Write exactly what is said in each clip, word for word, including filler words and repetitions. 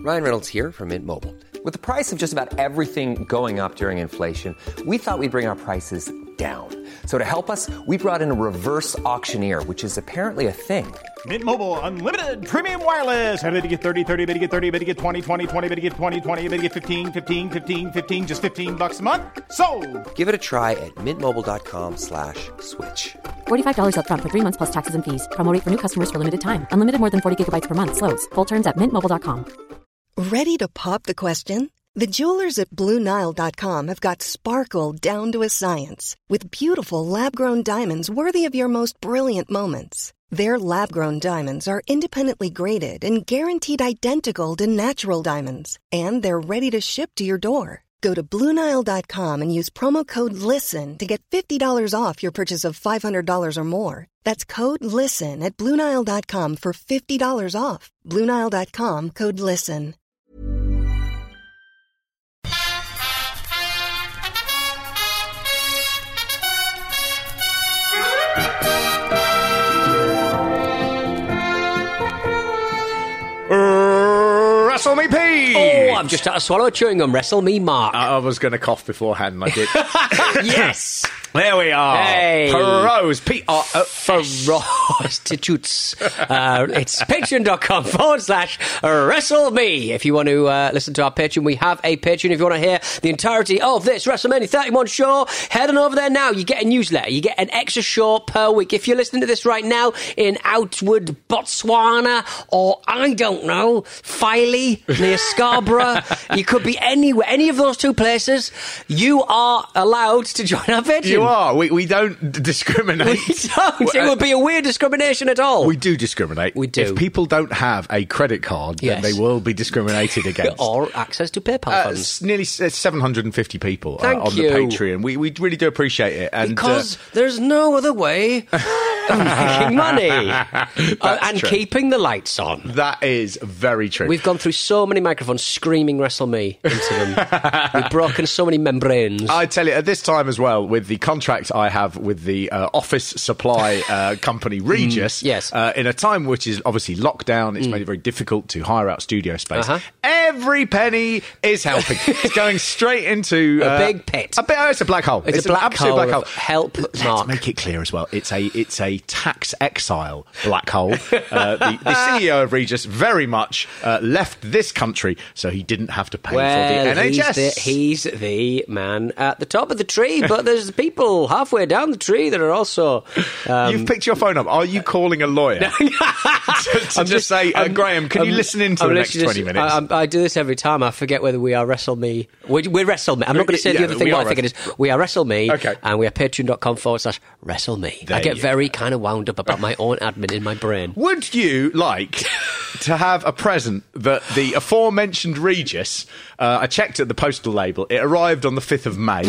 Ryan Reynolds here from Mint Mobile. With the price of just about everything going up during inflation, we thought we'd bring our prices down. So to help us, we brought in a reverse auctioneer, which is apparently a thing. Mint Mobile Unlimited Premium Wireless. How to get thirty, thirty, how to get thirty, how to get twenty, twenty, twenty, how to get twenty, twenty, how to get fifteen, fifteen, fifteen, fifteen, just fifteen bucks a month? Sold! Give it a try at mintmobile.com slash switch. forty-five dollars up front for three months plus taxes and fees. Promo rate for new customers for limited time. Unlimited more than forty gigabytes per month. Slows full terms at mint mobile dot com. Ready to pop the question? The jewelers at Blue Nile dot com have got sparkle down to a science with beautiful lab-grown diamonds worthy of your most brilliant moments. Their lab-grown diamonds are independently graded and guaranteed identical to natural diamonds, and they're ready to ship to your door. Go to Blue Nile dot com and use promo code LISTEN to get fifty dollars off your purchase of five hundred dollars or more. That's code LISTEN at Blue Nile dot com for fifty dollars off. Blue Nile dot com, code LISTEN. Wrestle me, Pete! Oh, I've just had to swallow a chewing gum. Wrestle me, Mark. I was going to cough beforehand, and I did. Yes! There we are. Hey. Pros. P R O Prostitutes. Uh, it's patreon.com forward slash wrestle me. If you want to uh, listen to our Patreon, we have a Patreon. If you want to hear the entirety of this WrestleMania thirty-one show, head on over there now. You get a newsletter. You get an extra show per week. If you're listening to this right now in Outward, Botswana, or I don't know, Filey, near Scarborough, you could be anywhere, any of those two places, you are allowed to join our Patreon. You are. We, we don't d- discriminate. We don't. It would be a weird discrimination at all. We do discriminate. We do. If people don't have a credit card, Yes. then they will be discriminated against. Or access to PayPal Uh, funds. s- nearly s- seven hundred fifty people uh, Thank on you. the Patreon. We we really do appreciate it. And, Because uh, there's no other way of making money. Uh, and true. keeping the lights on. that is very true. We've gone through so many microphones screaming Wrestle Me into them. We've broken so many membranes. I tell you, at this time as well, with the contract I have with the uh, office supply uh, company Regis, Mm, yes. uh, in a time which is obviously lockdown, it's made it very difficult to hire out studio space. Uh-huh. Every penny is helping. It's going straight into A uh, big pit. A bit, oh, it's a black hole. It's It's, a black an absolute hole black hole. of help, Let's Mark. make it clear as well. It's a it's a tax exile black hole. Uh, the, the C E O of Regis very much uh, left this country, so he didn't have to pay well, for the N H S. He's the, he's the man at the top of the tree, but there's people halfway down the tree that are also... Um, You've picked your phone up. Are you calling a lawyer to, to I'm just, say, uh, I'm- Graham, can you I'm- listen into I'm the next literally twenty just- minutes? I, I, I do this every time. I forget whether we are Wrestle Me. We're, we're Wrestle Me. I'm not going to say Yeah, the other thing. we What are I think it is. We are Wrestle Me. Okay. And we are patreon.com forward slash Wrestle Me. There I get you very kind of wound up about my own admin in my brain. Would you like to have a present that the aforementioned Regis, uh, I checked at the postal label, it arrived on the fifth of May.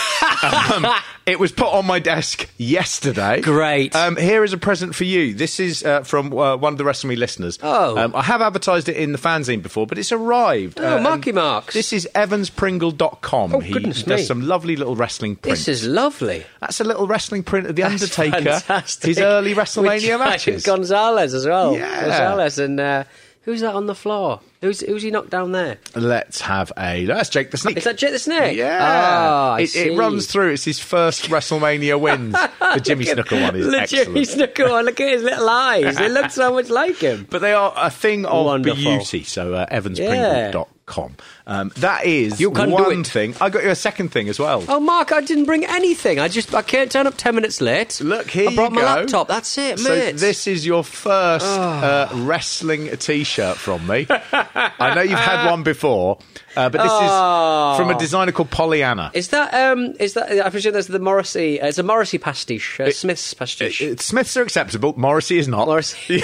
um, it was put on my desk yesterday. Great. Um, here is a present for you. This is uh, from uh, one of the Wrestle Me listeners. Oh. Um, I have advertised it in the fanzine before, but it's arrived. Oh, Uh, Marky and Marks. This is evans pringle dot com. Oh, he goodness does me. some lovely little wrestling prints. This is lovely. That's a little wrestling print of The That's Undertaker. fantastic. His early We WrestleMania tried matches. Gonzalez as well. Yeah. Gonzalez and uh, who's that on the floor? Who's who's he knocked down there? Let's have a... That's Jake the Snake. Is that Jake the Snake? Yeah. Ah, I it, see. it runs through. It's his first WrestleMania wins. The Jimmy Snooker one is the excellent. Jimmy Snooker one. Look at his little eyes. They look so much like him. But they are a thing of Wonderful. beauty. So uh, evans Yeah. pringle dot com. Um, that is You can do one it. thing. I got you a second thing as well. Oh, Mark, I didn't bring anything. I just I can't turn up ten minutes late. Look, here I brought you my go. laptop. That's it, So mate. this is your first uh, wrestling T-shirt from me. I know you've had one before, uh, but this Oh. is from a designer called Pollyanna. Is that um? Is that? I presume there's the Morrissey. Uh, it's a Morrissey pastiche. Uh, Smith's pastiche. It- Smiths are acceptable. Morrissey is not. Morrissey.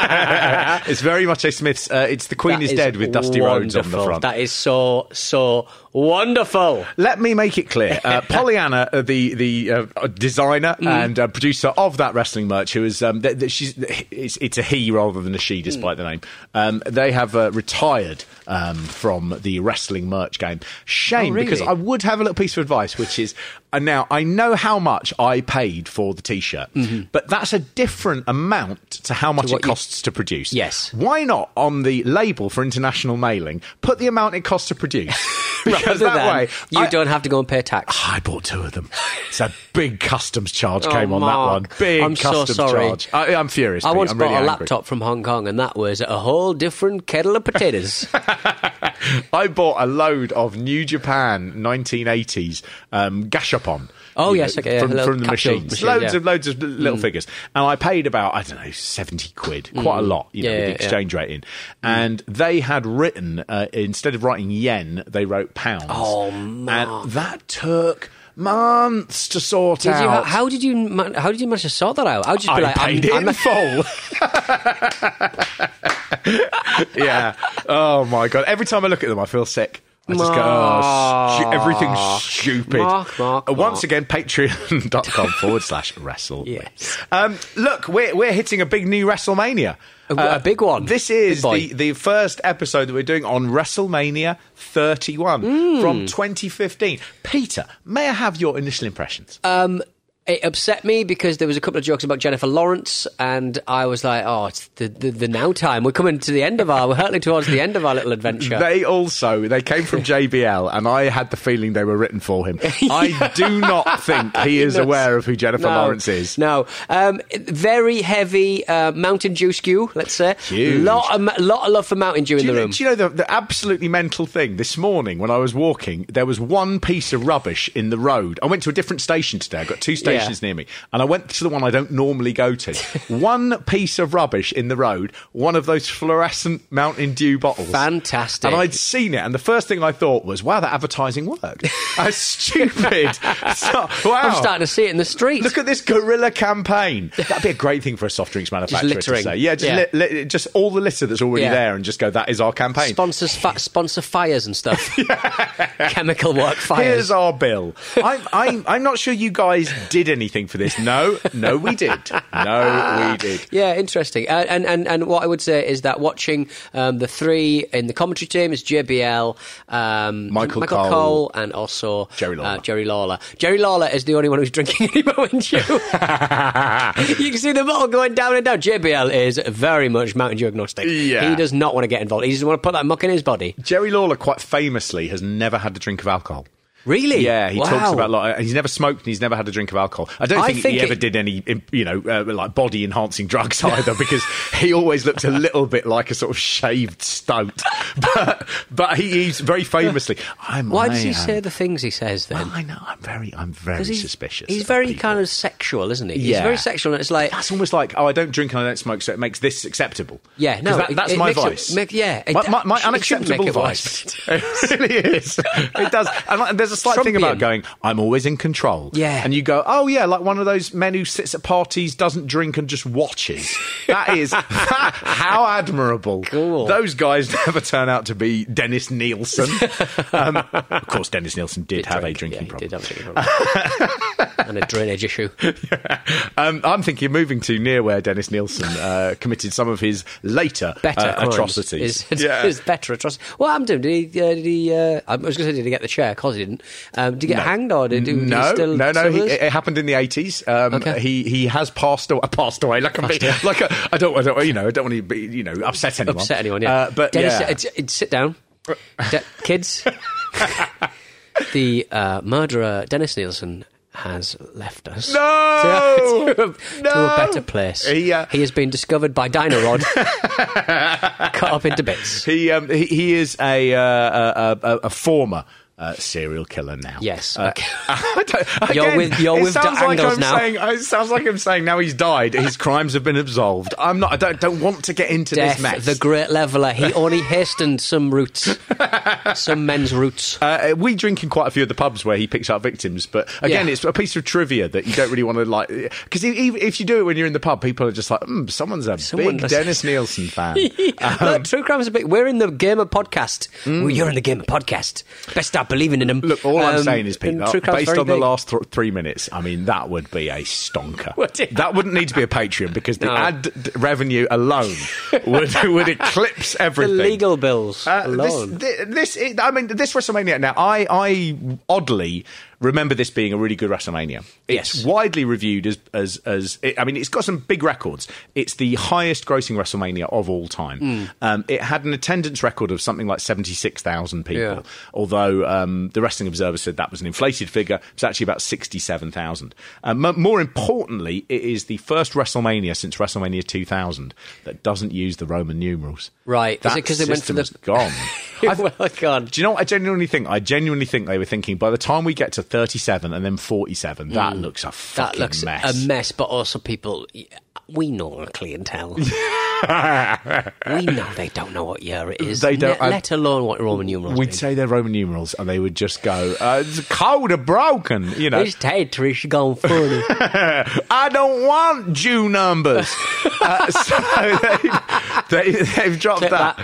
It's very much a Smiths. Uh, it's The Queen That is, Dead with Dusty Rhodes on the wonderful. front. That is so so wonderful. Let me make it clear. Uh, Pollyanna, uh, the the uh, designer Mm. and uh, producer of that wrestling merch, who is um, th- th- she's it's, it's a he rather than a she, despite Mm. the name. Um, they have uh, retired um, from the wrestling merch game. Shame, Oh, really? because I would have a little piece of advice, which is, uh, now, I know how much I paid for the T-shirt, but that's a different amount to how much what it you- costs to produce. Yes. Why not, on the label for international mailing, put the amount it costs to produce? Because Rather that than way... you I- don't have to go and pay tax. I bought two of them. It's a big customs charge Oh, came on that Mark, one. Big I'm so customs sorry. charge. I, I'm furious. I Pete. once I'm bought really a angry. laptop from Hong Kong, and that was a whole different kettle of potatoes. I bought a load of New Japan nineteen eighties um, Gashapon. Oh, you yes, know, okay, yeah, from, little from the capsule machines. machine, loads yeah. Mm. of loads of little figures, and I paid about I don't know seventy quid, quite a lot, you know, Yeah, with the yeah, exchange rate in. And they had written uh, instead of writing yen, they wrote pounds. Oh, man. and that took months to sort Did you, out. how did you ma- how did you manage to sort that out? I'd just be I like, paid I'm, it I'm in full. Yeah. Oh my god. Every time I look at them, I feel sick. I just go, oh, stu- everything's stupid. Mark, Mark, Uh, Once Mark. again, patreon.com forward slash wrestle. Yes. Um, look, we're, we're hitting a big new WrestleMania. A- a big one. This is Big boy. the, the first episode that we're doing on WrestleMania thirty-one Hmm. from twenty fifteen. Peter, may I have your initial impressions? Um, it upset me because there was a couple of jokes about Jennifer Lawrence, and I was like, "Oh, it's the, the, the now time. We're coming to the end of our. We're hurtling towards the end of our little adventure." They also, they came from J B L, and I had the feeling they were written for him. I do not think he is No. aware of who Jennifer No, Lawrence is. No, um, very heavy uh, Mountain Dew skew. Let's say, Huge. lot of ma- lot of love for Mountain Dew in Do you, the know, room. do you know the, the absolutely mental thing? This morning when I was walking, there was one piece of rubbish in the road. I went to a different station today. I've got two stations Yeah. near me. And I went to the one I don't normally go to. One piece of rubbish in the road, one of those fluorescent Mountain Dew bottles. Fantastic. And I'd seen it, and the first thing I thought was, wow, that advertising worked. That's stupid. So, wow. I'm starting to see it in the street. Look at this guerrilla campaign. That'd be a great thing for a soft drinks manufacturer littering. to say. Yeah, just, Yeah. Li- li- just all the litter that's already Yeah. there and just go, that is our campaign. Sponsors, fa- sponsor fires and stuff. Chemical work fires. Here's our bill. I'm, I'm, I'm not sure you guys did anything for this. No, no, we did. No, we did. Yeah, interesting. Uh, and, and and what I would say is that watching um, the three in the commentary team is J B L, um, Michael Michael Cole, Cole, and also Jerry Lawler. Uh, Jerry Lawler. Jerry Lawler is the only one who's drinking any Mountain Dew. You can see them all going down and down. J B L is very much Mountain Dew agnostic. Yeah. He does not want to get involved. He doesn't want to put that muck in his body. Jerry Lawler, quite famously, has never had a drink of alcohol. Really? Yeah, he Wow. talks about like he's never smoked and he's never had a drink of alcohol. I don't I think, think he it- ever did any, you know, uh, like body enhancing drugs either, because he always looked a little bit like a sort of shaved stoat. But but he, he's very famously. I'm, Why I does he am- say the things he says then? Well, I know. I'm very, I'm very 'Cause he's, suspicious. He's of very people. kind of sexual, isn't he? He's Yeah. very sexual, and it's like, That's almost like, oh, I don't drink and I don't smoke, so it makes this acceptable. yeah, no, 'Cause that, it- that's it my makes it- vice. make- yeah, it- my, my, my it shouldn't unacceptable make it vice. It really is. It does. And like, there's a slight thing about Trumpian. going, I'm always in control. Yeah. And you go, oh yeah, like one of those men who sits at parties, doesn't drink and just watches. That is how admirable. Cool. Those guys never turn out to be Dennis Nielsen. um, of course, Dennis Nielsen did, have drink. a drinking Yeah, he problem. did have a drinking problem. And a drainage issue. Um, I'm thinking of moving to near where Dennis Nielsen uh, committed some of his later Better uh, crimes. atrocities. Is, Yeah. is better atrocities. What happened to him? Did he? Uh, did he? Uh, I was going to say, did he get the chair? Of course he didn't. Um, did he get No. hanged or did, did no, he still? no, no. still He, is? it happened in the eighties. Um, Okay. He he has passed away. Passed away. Like I'm being, like a, I don't I don't you know I don't want to be you know upset anyone. Upset anyone? Yeah. Uh, but Dennis, yeah. it's, it's, sit down, De- kids. The uh, murderer Dennis Nielsen has left us. No! to, to, a, No! to a better place. He, uh, he has been discovered by Dino-Rod, cut up into bits. he um he, he is a uh, a, a, a former. Uh, serial killer now. Yes. Uh, Okay. I don't- You're again, with- you're it with sounds the like angles I'm now. Saying, it sounds like I'm saying now he's died. His crimes have been absolved. I'm not. I don't, don't want to get into Death, this mess. the great leveller. He only hastened some routes, some men's routes. Uh, we drink in quite a few of the pubs where he picks up victims, but again, Yeah. it's a piece of trivia that you don't really want to like. Because even if you do it when you're in the pub, people are just like, mm, "Someone's a Someone- big Dennis Nielsen fan." Look, True Crime's a big. We're in the Gamer podcast. Mm. Well, you're in the Gamer podcast. Best our start believing in them. Look, all I'm Um, saying is, Pete, and that, True Crime's based very on the big. last th- three minutes, I mean, that would be a stonker. Would it? That wouldn't need to be a Patreon because the No. ad d- revenue alone would would eclipse The everything. legal bills Uh, alone. this, thi- this, it, I mean, this WrestleMania. Now, I, I oddly remember this being a really good WrestleMania. It's Yes. widely reviewed as as as. It, I mean, it's got some big records. It's the highest-grossing WrestleMania of all time. Mm. Um, it had an attendance record of something like seventy-six thousand people. Yeah. Although um, the Wrestling Observer said that was an inflated figure. It's actually about sixty-seven thousand. Um, m- more importantly, it is the first WrestleMania since WrestleMania two thousand that doesn't use the Roman numerals. Right. Is That it 'cause they went for system the- is gone. Well, God. Do you know what I genuinely think? I genuinely think they were thinking by the time we get to thirty-seven and then forty-seven, that looks a That fucking looks mess. a mess, but also people, we know our clientele. we know they don't know what year it is. They don't- Let, let alone what Roman numerals We'd mean. say they're Roman numerals, and they would just go, uh, "It's cold or broken," you know. This Tetris is going funny. I don't want Jew numbers. uh, so they, they, they've dropped Clip that.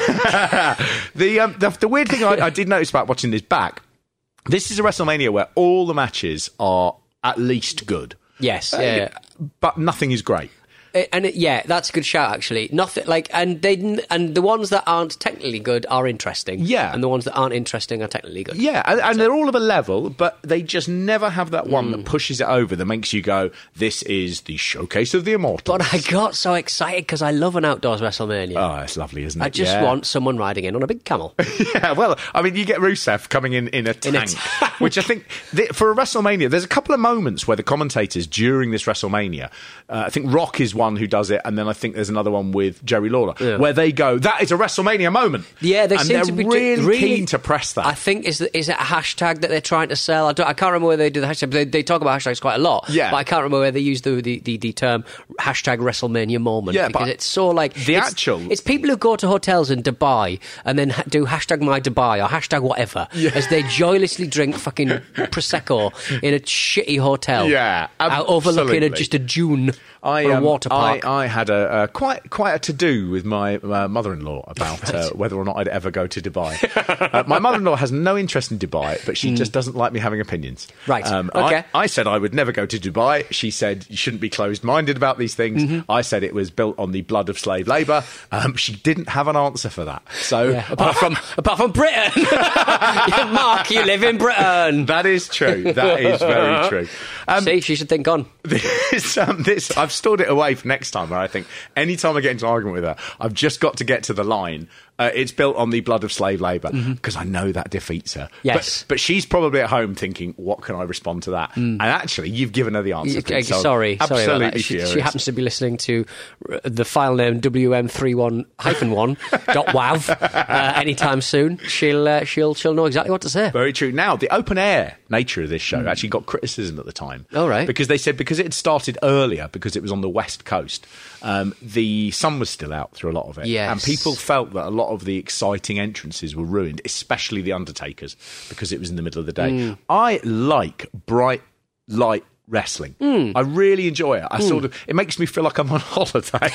the, um, the the weird thing I, I did notice about watching this back, this is a WrestleMania where all the matches are at least good. Yes, yeah, yeah. But nothing is great. Uh, And it, yeah, that's a good shout. Actually, nothing like, and they didn't- and the ones that aren't technically good are interesting. Yeah. and the ones that aren't interesting are technically good. Yeah, and, and they're all of a level, but they just never have that one Mm. that pushes it over, that makes you go, this is the showcase of the immortals. But I got so excited because I love an outdoors WrestleMania. Oh, it's lovely, isn't it? I just Yeah. want someone riding in on a big camel. Yeah, well, I mean, you get Rusev coming in in a In a tank, tank. which I think, the, for a WrestleMania, there's a couple of moments where the commentators during this WrestleMania, uh, I think Rock is one who does it, and then I think there's another one with Jerry Lawler, Yeah. where they go, that is a WrestleMania moment. Yeah, they and seem they're to be really, really keen to press that. I think is is it a hashtag that they're trying to sell? I, don't, I can't remember where they do the hashtag. But they, they talk about hashtags quite a lot. Yeah. but I can't remember where they use the the, the, the term hashtag WrestleMania moment. Yeah, because but it's so like the it's, actual- It's people who go to hotels in Dubai and then ha- do hashtag my Dubai or hashtag whatever as they joylessly drink fucking prosecco in a shitty hotel. Yeah, out overlooking a, absolutely. just a dune I, or a um, water park. I, I had a, a quite quite a to do with my uh, mother-in-law about uh, whether or not I'd ever go to Dubai. uh, my mother-in-law has no interest in Dubai, but she just doesn't like me having opinions. Right, Um, okay. I, I said I would never go to Dubai. She said you shouldn't be closed-minded about these things. Mm-hmm. I said it was built on the blood of slave labour. Um, she didn't have an answer for that. So Yeah, apart from apart from Britain, Yeah, Mark, you live in Britain. that is true. That is very true. Um, See, she should think on. This, um, this, I've stored it away for next time. Where I think anytime I get into an argument with her, I've just got to get to the line. Uh, it's built on the blood of slave labour because I know that defeats her. Yes. but, but she's probably at home thinking, "What can I respond to that?" And actually, you've given her the answer. You- Pete, so sorry, sorry absolutely about that. She, furious. she happens to be listening to uh, the file name W M thirty-one hyphen one dot wav uh, anytime soon. She'll uh, she'll she'll know exactly what to say. Very true. Now, the open air nature of this show actually got criticism at the time. Oh, right. Because they said because it had started earlier, because it was on the West Coast, um, the sun was still out through a lot of it. Yes. And people felt that a lot of the exciting entrances were ruined, especially the Undertaker's, because it was in the middle of the day. Mm. I like bright light wrestling. Mm. I really enjoy it. I sort of, it makes me feel like I'm on holiday.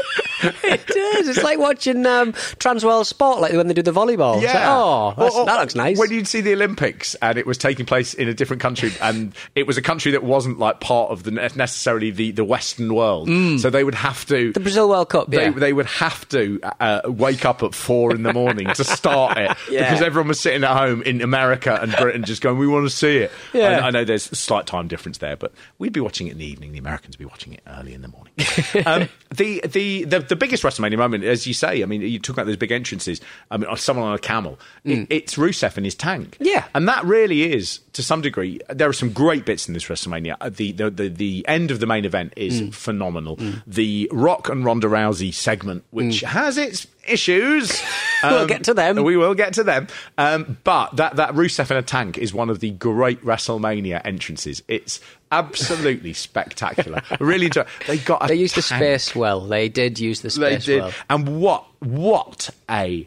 It does. It's like watching um, Transworld Sport, like when they do the volleyball. It's like, oh, that's, Or- or that looks nice. When you'd see the Olympics and it was taking place in a different country, and it was a country that wasn't like part of the necessarily the, the Western world, so they would have to. the Brazil World Cup, They, yeah. they would have to uh, wake up at four in the morning to start it Yeah. because everyone was sitting at home in America and Britain just going, we want to see it. Yeah. I, I know there's a slight time difference there, but we'd be watching it in the evening. The Americans would be watching it early in the morning. um, the, the, the, the biggest WrestleMania moment, as you say, I mean, you talk about those big entrances, I mean, someone on a camel, it, it's Rusev in his tank. Yeah. And that really is, to some degree, there are some great bits in this WrestleMania. Uh, The, the, the, the end of the main event is phenomenal. The Rock and Ronda Rousey segment, which has its issues. We'll get to them. We will get to them. Um, but that, that Rusev in a tank is one of the great WrestleMania entrances. It's absolutely spectacular. I really enjoy it. They got a They used the tank. space well. They did use the They space did. well. And what what a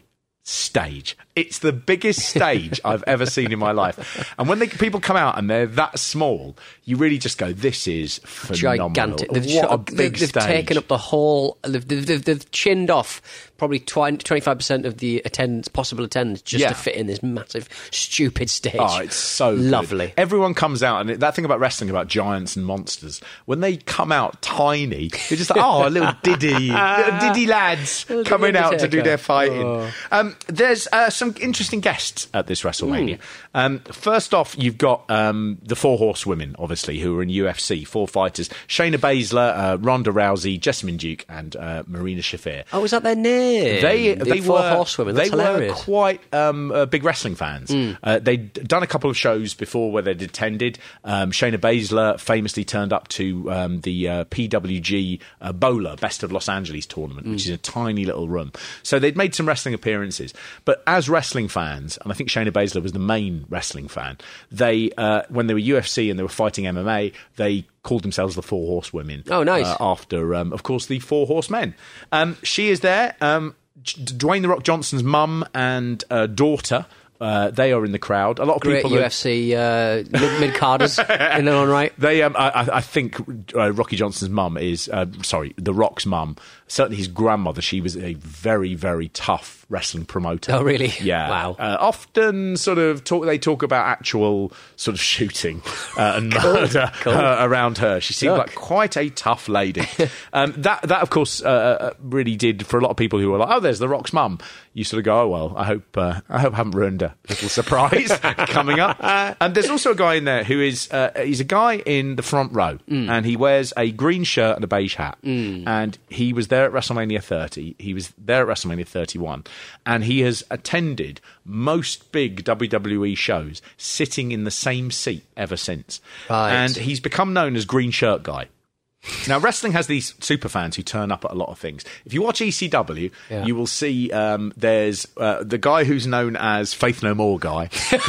stage. It's the biggest stage I've ever seen in my life. And when they, people come out and they're that small, you really just go, this is phenomenal. Gigantic. They've, what a they've, big they've stage. taken up the whole... They've, they've, they've chinned off probably twenty, twenty-five percent of the attendance, possible attendance just Yeah. to fit in this massive, stupid stage. Oh, it's so good. lovely. Everyone comes out, and that thing about wrestling, about giants and monsters, when they come out tiny, you're just like, oh, little diddy, little diddy lads Little coming Diddy out to do Undertaker. their fighting. Oh. Um, there's uh, some interesting guests at this WrestleMania. Mm. Um, first off, you've got um, the four horsewomen, obviously, who are in U F C, four fighters: Shayna Baszler, uh, Ronda Rousey, Jessamine Duke, and uh, Marina Shafir. Oh, was that their name? They the they four were horsewomen. That's they were hilarious. quite um, uh, big wrestling fans. Mm. Uh, they'd done a couple of shows before where they'd attended. Um, Shayna Baszler famously turned up to um, the uh, P W G uh, Bowler Best of Los Angeles tournament, Mm. which is a tiny little room. So they'd made some wrestling appearances. But as wrestling fans, and I think Shayna Baszler was the main wrestling fan, they uh, when they were U F C and they were fighting M M A, they called themselves the Four Horsewomen. Oh, nice. Uh, after, um, of course, the Four Horsemen. Um, she is there. Um, Dwayne The Rock Johnson's mum and uh, daughter, uh, they are in the crowd. A lot of Great people U are- F C uh, mid mid carders in their own right. They, um, I, I think uh, Rocky Johnson's mum is, uh, sorry, The Rock's mum. Certainly his grandmother. She was a very, very tough wrestling promoter. Oh, really? Yeah. Wow. Uh, often, sort of talk. They talk about actual sort of shooting uh, and murder Cool. uh, around her. She seemed Look. like quite a tough lady. um, that, that of course, uh, really did for a lot of people who were like, "Oh, there's The Rock's mum." You sort of go, "Oh well, I hope, uh, I hope I haven't ruined a little surprise coming up." And there's also a guy in there who is, uh, he's a guy in the front row, Mm. and he wears a green shirt and a beige hat, and he was there at WrestleMania thirty. He was there at WrestleMania thirty-one, and he has attended most big W W E shows sitting in the same seat ever since. Right. And he's become known as Green Shirt Guy. Now, wrestling has these super fans who turn up at a lot of things. If you watch E C W, Yeah. you will see um, there's uh, the guy who's known as Faith No More Guy.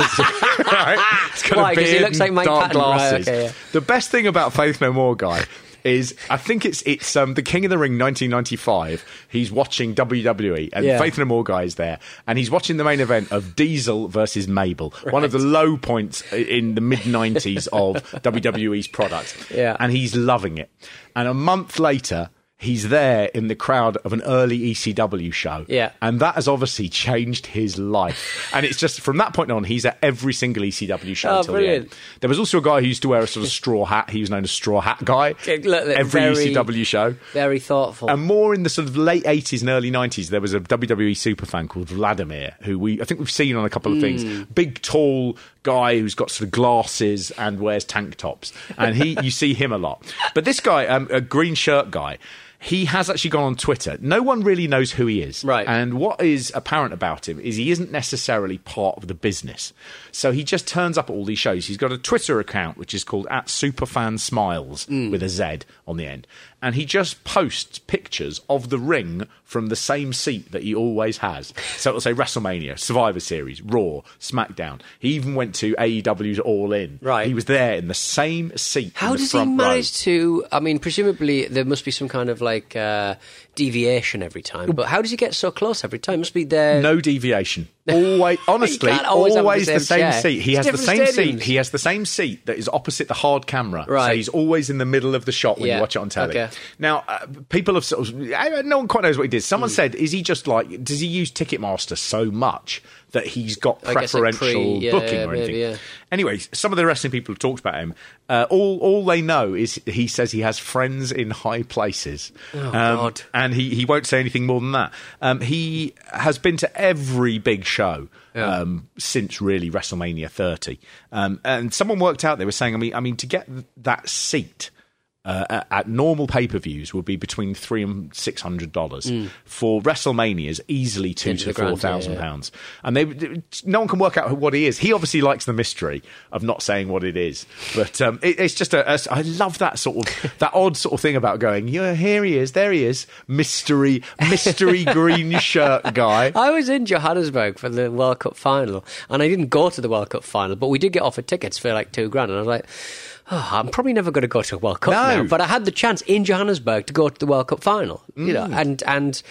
Right? He's got Why? a 'Cause he beard looks like and Mike dark Patton. Right, glasses. okay, yeah. The best thing about Faith No More Guy is I think it's it's um, the King of the Ring nineteen ninety-five. He's watching W W E and Yeah. Faith No More Guy is there, and he's watching the main event of Diesel versus Mabel, one of the low points in the mid nineties of W W E's product. Yeah. And he's loving it. And a month later, he's there in the crowd of an early E C W show. Yeah. And that has obviously changed his life. And it's just from that point on, he's at every single E C W show Oh, until the brilliant. end. There was also a guy who used to wear a sort of straw hat. He was known as Straw Hat Guy. Okay, look, look, every very- E C W show. Very thoughtful. And more in the sort of late eighties and early nineties, there was a W W E superfan called Vladimir, who we I think we've seen on a couple of things. Big, tall guy who's got sort of glasses and wears tank tops, and he you see him a lot. But this guy, um, a green shirt guy, he has actually gone on Twitter. No one really knows who he is. Right. And what is apparent about him is he isn't necessarily part of the business. So he just turns up at all these shows. He's got a Twitter account, which is called at Superfansmiles with a Z on the end. And he just posts pictures of the ring from the same seat that he always has. So it'll say WrestleMania, Survivor Series, Raw, SmackDown. He even went to A E W's All In. Right. He was there in the same seat. How in the does he front manage row. to? I mean, presumably there must be some kind of like uh, deviation every time. But how does he get so close every time? It must be there. No deviation. Always, honestly, can't always always, have the the same same chair. seat. He It's has the same different stadiums. seat. He has the same seat that is opposite the hard camera. Right. So he's always in the middle of the shot when Yeah. you watch it on telly. Okay. Now, uh, people have sort of, I- no one quite knows what he did. Someone said, is he just like, does he use Ticketmaster so much that he's got I guess like preferential pre- yeah, booking or maybe, anything? yeah. Anyway, some of the wrestling people have talked about him. Uh, all, all they know is he says he has friends in high places. Oh, Um, God. and he, he won't say anything more than that. Um, he has been to every big show Yeah. um, since really WrestleMania thirty. Um, and someone worked out, they were saying, I mean, I mean, to get th- that seat uh, at- at normal pay-per-views would be between three and six hundred dollars. For WrestleManias, easily two Into to the grand, four thousand yeah, yeah. pounds. And they, no one can work out what he is. He obviously likes the mystery of not saying what it is. But um, it, it's just a, a. I love that sort of that odd sort of thing about going, yeah, here he is, there he is, mystery, mystery green shirt guy. I was in Johannesburg for the World Cup final, and I didn't go to the World Cup final, but we did get offered tickets for like two grand, and I was like, oh, I'm probably never going to go to a World Cup No. now. But I had the chance in Johannesburg to go to the World Cup final, you know, Mm. and and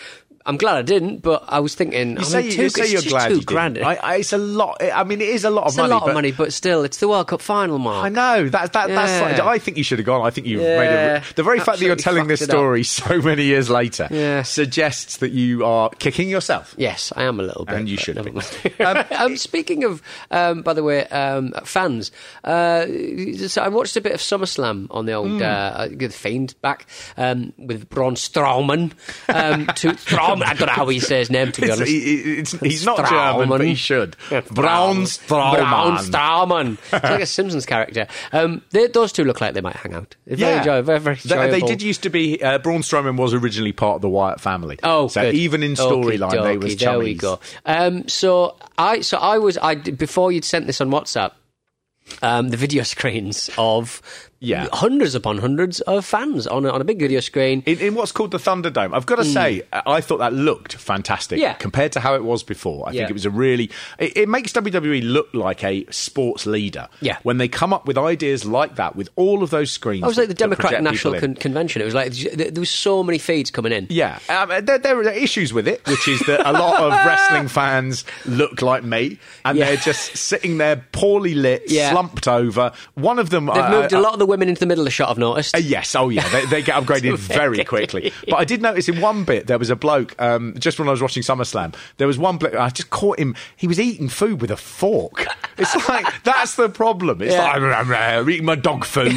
I'm glad I didn't, but I was thinking, You I say, mean, you, two, you say it's you're just glad two you grand. didn't. I, I, it's a lot. I mean, it is a lot It's of money. a lot but of money, but still, it's the World Cup final, Mark. I know that that that's. Yeah. Like, I think you should have gone. I think you've Yeah, made a, the very fact that you're absolutely telling this fucked it up. story so many years later Yeah. suggests that you are kicking yourself. Yes, I am a little bit. And you but should never be. mind. Um, um, speaking of, um, by the way, um, fans, uh, so I watched a bit of SummerSlam on the old Hmm. uh, the Fiend back um, with Braun Strowman. Um, to Strowman, I don't know how he says his name, to be It's, honest. it's, he's not German, but he should. Braun Strowman. Braun Strowman. It's like a Simpsons character. Um, they, those two look like they might hang out. Very Yeah. enjoy, very, very They, they enjoyable. did used to be. Uh, Braun Strowman was originally part of the Wyatt family. Oh, so good. even in storyline, Okie they was dokie, there we chummies. go. Um, so I, so I was, I before you'd sent this on WhatsApp, um, the video screens of Yeah. hundreds upon hundreds of fans on a, on a big video screen. In, in what's called the Thunderdome, I've got to say, I thought that looked fantastic Mm. Yeah. compared to how it was before. I Yeah. think it was a really. It, it makes W W E look like a sports leader. Yeah. When they come up with ideas like that, with all of those screens. I was like the that- that Democratic project National people in. Con- Convention. It was like there there was so many feeds coming in. Yeah, um, there, there are issues with it, which is that a lot of wrestling fans look like me, and Yeah. they're just sitting there poorly lit, Yeah. slumped over. One of them, They've uh, moved uh, a lot of the women into the middle of the shot, I've noticed. Uh, yes, oh yeah, they, they get upgraded very quickly. But I did notice in one bit there was a bloke, um, just when I was watching SummerSlam, there was one bloke, I just caught him, he was eating food with a fork. It's like, that's the problem. It's Yeah. like, I'm, I'm, I'm eating my dog food.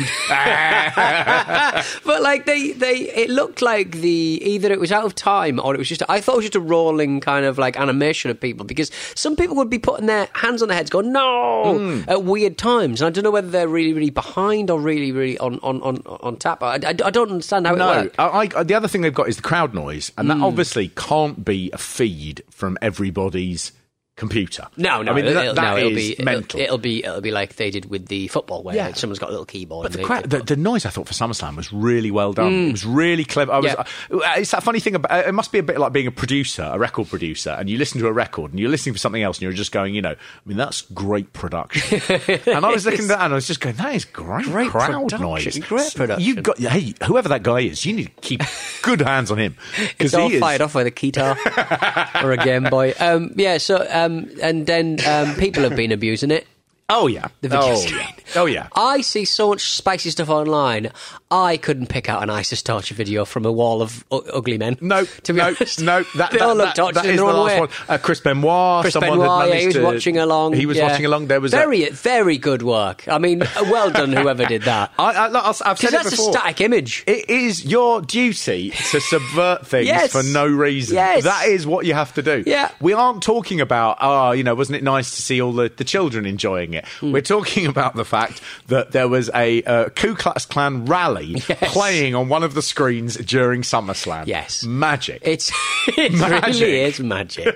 But like they, they, it looked like the either it was out of time or it was just. I thought it was just a rolling kind of like animation of people because some people would be putting their hands on their heads, going no at weird times, and I don't know whether they're really, really behind or really, really on on on, on tap. I, I, I don't understand how it No, works. I, I, the other thing they've got is the crowd noise, and Hmm. that obviously can't be a feed from everybody's computer. No, no, I mean, it'll, that, it'll- that no, it'll is be mental. It'll, it'll be it'll be like they did with the football, where Yeah. someone's got a little keyboard. But the, and they- crowd, they the, the noise I thought for SummerSlam was really well done. It was really clever. I was, Yeah. uh, it's that funny thing about it. Must be a bit like being a producer, a record producer, and you listen to a record and you're listening for something else, and you're just going, you know, I mean, that's great production. And I was looking at that and I was just going, that is great, Great crowd production, noise. great production. You've got, hey, whoever that guy is, you need to keep good hands on him It's all fired off with a guitar or a Game Boy. Um, yeah, so um, and then um, people have been abusing it. Oh yeah, The video oh, screen. yeah. Oh yeah. I see so much spicy stuff online. I couldn't pick out an ISIS torture video from a wall of u- ugly men. No, to be no, honest, no. That, they that, all look that, tortured that in is their the own last way. one. Uh, Chris Benoit. Chris someone Benoit, had yeah, he managed was to- watching along. He was yeah. watching along. There was a, very, very good work. I mean, well done, whoever did that. I, I, look, I've said Because it that's before. a static image. It is your duty to subvert things Yes. for no reason. Yes. That is what you have to do. Yeah. We aren't talking about, oh, you know, wasn't it nice to see all the, the children enjoying it? Hmm. We're talking about the fact that there was a uh, Ku Klux Klan rally Yes. playing on one of the screens during SummerSlam. Yes. Magic. It's it Magic. really is magic.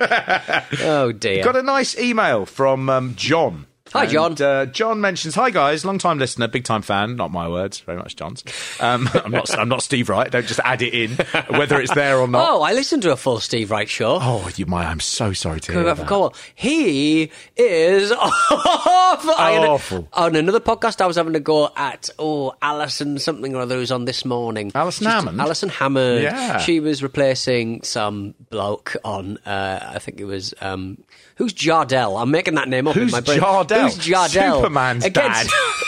Oh dear. Got a nice email from um, John. Hi, And, John. Uh, John mentions, "Hi guys, long time listener, big time fan. Not my words, very much John's. Um, I'm not. I'm not Steve Wright. Don't just add it in, whether it's there or not. Oh, I listened to a full Steve Wright show. Oh, you my. I'm so sorry to Coming hear back from that. Cornwall. He is awful. I had a- Awful. on another podcast, I was having to go at, oh, Alison something or other who's on this morning. Alison She's- Hammond? Alison Hammond. Yeah. She was replacing some bloke on, uh, I think it was, um, who's Jardel? I'm making that name up Who's in my brain. Jardel? Who's Jardel? Superman's Against-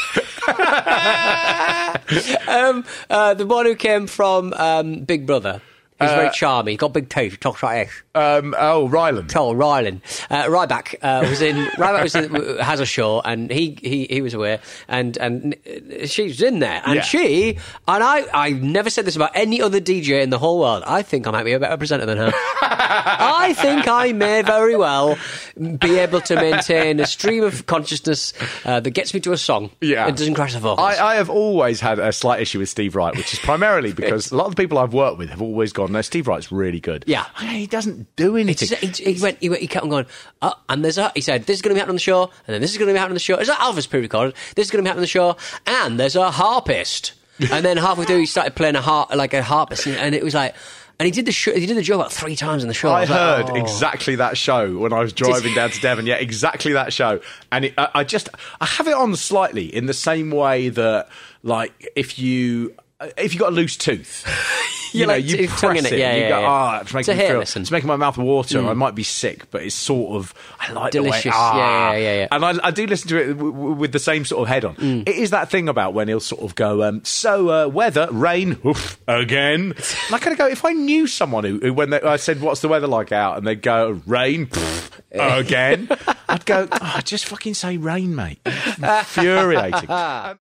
um, uh, the one who came from um, Big Brother. He's Uh, very charming. He's got big teeth. He talks like this. Um, oh, Ryland. Tol Rylan, uh, Ryback uh, was in. Ryback was in, has a show, and he, he, he was aware, and and she was in there, and Yeah. she and I. I've never said this about any other D J in the whole world. I think I might be a better presenter than her. I think I may very well be able to maintain a stream of consciousness uh, that gets me to a song. Yeah. It doesn't crash the vocals. I, I have always had a slight issue with Steve Wright, which is primarily because a lot of the people I've worked with have always gone, no, Steve Wright's really good. Yeah. He doesn't do anything. He, he, he went. He, went, he kept on going. Oh, and there's a. He said, "This is going to be happening on the show, and then this is going to be happening on the show." Is that Alpha's pre-recorded? This is going to be happening on the show, and there's a harpist. And then halfway through, he started playing a harp, like a harpist, and it was like. And he did the sh- he did the joke about three times in the show. I was like, heard oh. exactly that show when I was driving down to Devon. Yeah, exactly that show. And it, I, I just, I have it on slightly in the same way that, like, if you, if you got a loose tooth, you You're know, like you t- press tonguing it, it, yeah, and you yeah, go, yeah. oh, it's It's making a me hit, feel, listen. it's making my mouth water. I might be sick, but it's sort of, I like Delicious, the way, ah. yeah, yeah, yeah, yeah. And I, I do listen to it w- w- with the same sort of head on. Mm. It is that thing about when he'll sort of go, um, so uh, weather, rain, oof, again. And I kind of go, if I knew someone who, who when they, I said, what's the weather like out? And they'd go, rain, pff, again. I'd go, oh, just fucking say rain, mate. It's infuriating. Um,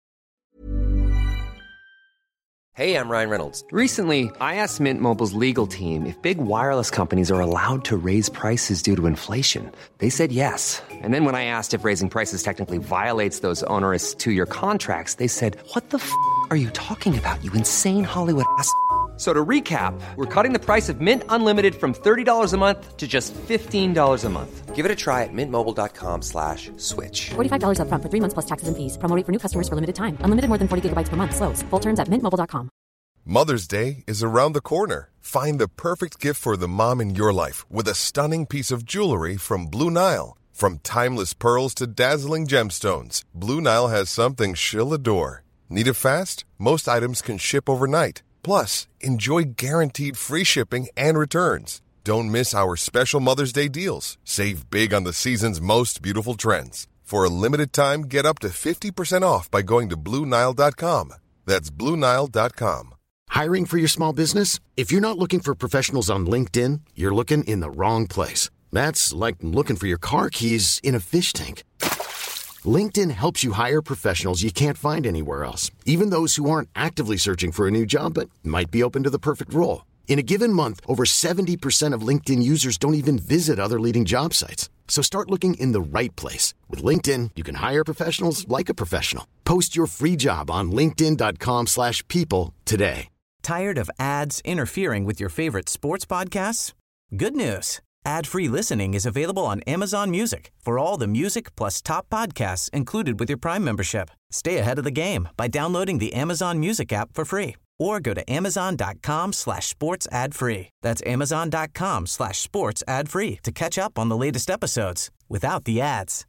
Hey, I'm Ryan Reynolds. Recently, I asked Mint Mobile's legal team if big wireless companies are allowed to raise prices due to inflation. They said yes. And then when I asked if raising prices technically violates those onerous two-year contracts, they said, what the f*** are you talking about, you insane Hollywood ass f- So to recap, we're cutting the price of Mint Unlimited from thirty dollars a month to just fifteen dollars a month. Give it a try at mintmobile.com slash switch. forty-five dollars up front for three months plus taxes and fees. Promo rate for new customers for limited time. Unlimited more than forty gigabytes per month. Slows full terms at mint mobile dot com. Mother's Day is around the corner. Find the perfect gift for the mom in your life with a stunning piece of jewelry from Blue Nile. From timeless pearls to dazzling gemstones, Blue Nile has something she'll adore. Need it fast? Most items can ship overnight. Plus, enjoy guaranteed free shipping and returns. Don't miss our special Mother's Day deals. Save big on the season's most beautiful trends. For a limited time, get up to fifty percent off by going to Blue Nile dot com. That's Blue Nile dot com. Hiring for your small business? If you're not looking for professionals on LinkedIn, you're looking in the wrong place. That's like looking for your car keys in a fish tank. LinkedIn helps you hire professionals you can't find anywhere else, even those who aren't actively searching for a new job but might be open to the perfect role. In a given month, over seventy percent of LinkedIn users don't even visit other leading job sites. So start looking in the right place. With LinkedIn, you can hire professionals like a professional. Post your free job on linkedin dot com slash people today. Tired of ads interfering with your favorite sports podcasts? Good news. Ad-free listening is available on Amazon Music for all the music plus top podcasts included with your Prime membership. Stay ahead of the game by downloading the Amazon Music app for free or go to amazon.com slash sports ad free. That's amazon.com slash sports ad free to catch up on the latest episodes without the ads.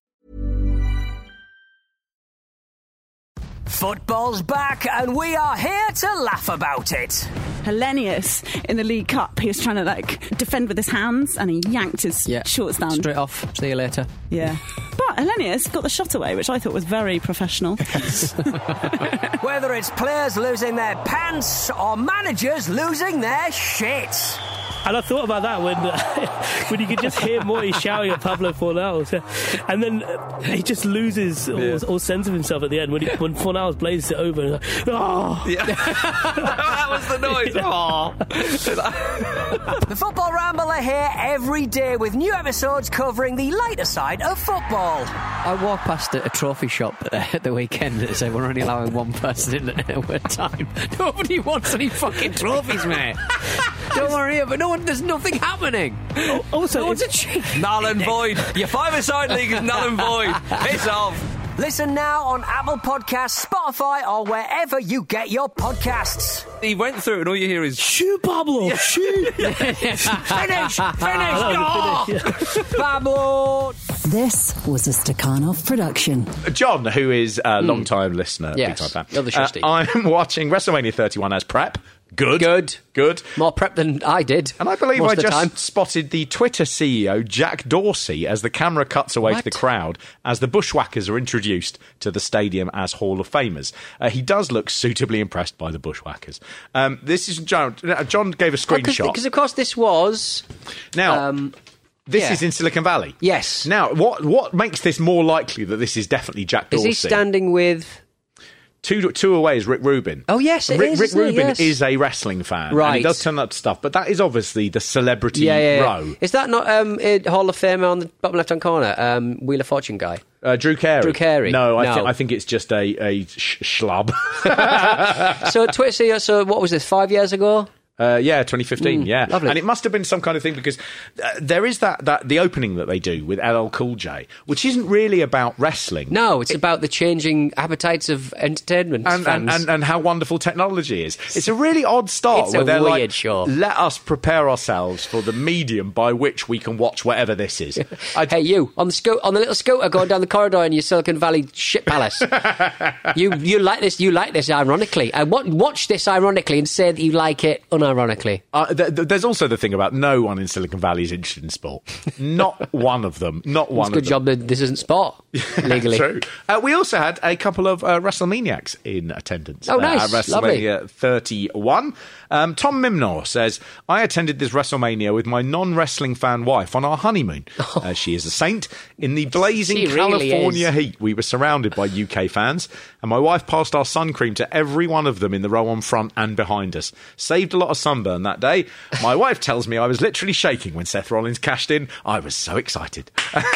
Football's back and we are here to laugh about it. Hellenius in the League Cup, he was trying to like defend with his hands and he yanked his Yeah. shorts down. Straight off. See you later. Yeah. But Hellenius got the shot away, which I thought was very professional. Whether it's players losing their pants or managers losing their shit. And I thought about that when uh, when you could just hear Moy shouting at Pablo Fornals, and then uh, he just loses all, Yeah. all sense of himself at the end when he, when Fornals blazes it over. And like, oh. Yeah. That was the noise. Oh. The Football Ramble are here every day with new episodes covering the lighter side of football. I walked past a, a trophy shop uh, at the weekend and said we're only allowing one person in at a time. Nobody wants any fucking trophies, mate. Don't worry, but no one, there's nothing happening. Oh, also, no one's a cheat. Null and void. Your five-a-side league is null and void. Piss off. Listen now on Apple Podcasts, Spotify, or wherever you get your podcasts. He went through and all you hear is shoot, Pablo, shoot. Finish, finish. Oh, Oh. Pablo. This was a Stakhanov production. John, who is a long-time listener, Yes, big time fan. you're the shusty. Uh, I'm watching WrestleMania thirty-one as prep. Good. Good. Good. More prep than I did. And I believe most I of the just time. spotted the Twitter C E O, Jack Dorsey, as the camera cuts away What? to the crowd as the Bushwhackers are introduced to the stadium as Hall of Famers. Uh, he does look suitably impressed by the Bushwhackers. Um, this is John. John gave a screenshot. Because, of course, this was... Now... Um, This yeah. is in Silicon Valley. Yes. Now, what what makes this more likely that this is definitely Jack Is Dorsey? he standing with... Two, two away is Rick Rubin. Oh, yes, it Rick, is, Rick isn't it? Rubin Yes. is a wrestling fan. Right. And he does turn up to stuff, but that is obviously the celebrity Yeah, yeah, yeah. row. Is that not um, a Hall of Famer on the bottom left-hand corner? Um, Wheel of Fortune guy? Uh, Drew Carey. Drew Carey. No, I, No. Th- I think it's just a, a sh- schlub. So, Twitter C E O, so what was this, five years ago? Uh, yeah, twenty fifteen, Mm, yeah. lovely. And it must have been some kind of thing because uh, there is that, that the opening that they do with L L Cool J, which isn't really about wrestling. No, it's it, about the changing appetites of entertainment and, fans. And, and, and how wonderful technology is. It's a really odd start. It's where a they're weird like, show. Let us prepare ourselves for the medium by which we can watch whatever this is. Hey, you, on the sco- on the little scooter going down the corridor in your Silicon Valley shit palace. you you like this, you like this ironically. And uh, watch this ironically and say that you like it unironically. Uh, th- th- there's also the thing about no one in Silicon Valley is interested in sport. Not one of them. Not one it's a good of them. job that this isn't sport, legally. True. Uh, we also had a couple of uh, WrestleManiacs in attendance. Oh, nice. Uh, at WrestleMania Lovely. thirty-one. Um, Tom Mimnor says, I attended this WrestleMania with my non-wrestling fan wife on our honeymoon. Oh. Uh, she is a saint. In the blazing She really California is. heat, we were surrounded by U K fans, and my wife passed our sun cream to every one of them in the row on front and behind us. Saved a lot of sunburn that day. My wife tells me I was literally shaking when Seth Rollins cashed in. I was so excited.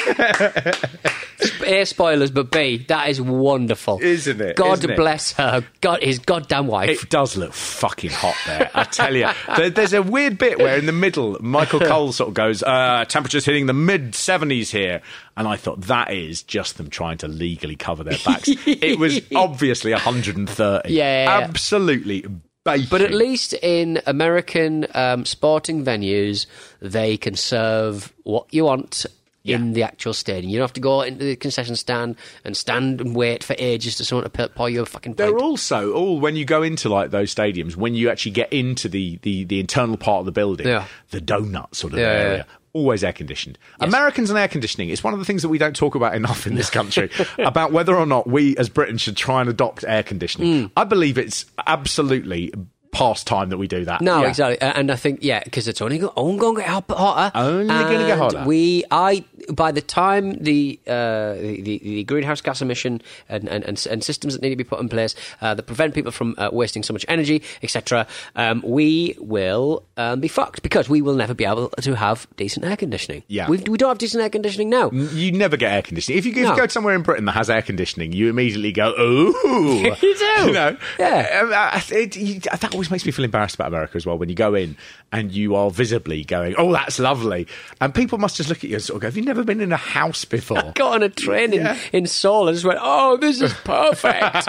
A, spoilers, but B, that is wonderful. Isn't it? God Isn't it? bless her. God, his goddamn wife. It does look fucking hot there, I tell you. There, there's a weird bit where in the middle, Michael Cole sort of goes, uh, temperature's hitting the mid seventies here. And I thought, that is just them trying to legally cover their backs. It was obviously one hundred thirty. Yeah, yeah, yeah. Absolutely baking. But at least in American um, sporting venues, they can serve what you want Yeah. in the actual stadium. You don't have to go into the concession stand and stand and wait for ages to someone to p- pour you a fucking pint. They're also all when you go into like those stadiums, when you actually get into the the, the internal part of the building, Yeah. the donut sort of Yeah, area. yeah, yeah. Always air conditioned. Yes. Americans and air conditioning. It's one of the things that we don't talk about enough in this country about whether or not we as Britain should try and adopt air conditioning. Mm. I believe it's absolutely past time that we do that. No, Yeah. exactly, Uh, and I think yeah, because it's only go- only going to get hot- hotter. Only going to get And hotter. We, I, by the time the uh, the, the, the greenhouse gas emission and, and, and, and systems that need to be put in place uh, that prevent people from uh, wasting so much energy, et cetera, um, we will um, be fucked because we will never be able to have decent air conditioning. Yeah. we, we don't have decent air conditioning now. You never get air conditioning. If you, if you No. go somewhere in Britain that has air conditioning, you immediately go, ooh. You do. You know? Yeah. Um, uh, it, you, that always makes me feel embarrassed about America as well, when you go in and you are visibly going, oh, that's lovely. And people must just look at you and sort of go, have you never been in a house before? Got on a train in, Yeah. in Seoul and just went, oh, this is perfect.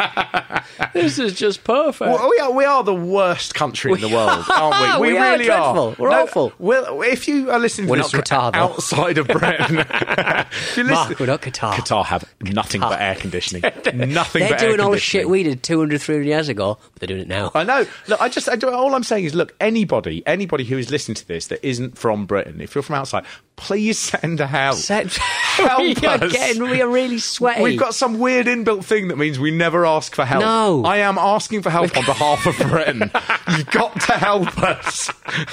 This is just perfect. Well, we, are, we are the worst country in the world, aren't we? We, We are really dreadful. We're awful. Well, if you are listening to We're this not Qatar, though. outside of Britain, if you're Mark, listening- we're not Qatar. Qatar have nothing Qatar. but air conditioning. Nothing They're but air doing all the shit conditioning. we did two hundred, three hundred years ago, but they're doing it now. I know. Look, I just I do, all I'm saying is, look, anybody, anybody who is listening to this that isn't from Britain, if you're from outside, please send a help. Send- Help we are us. getting, we are really sweaty. We've got some weird inbuilt thing that means we never ask for help. No. I am asking for help on behalf of Britain. You've got to help us.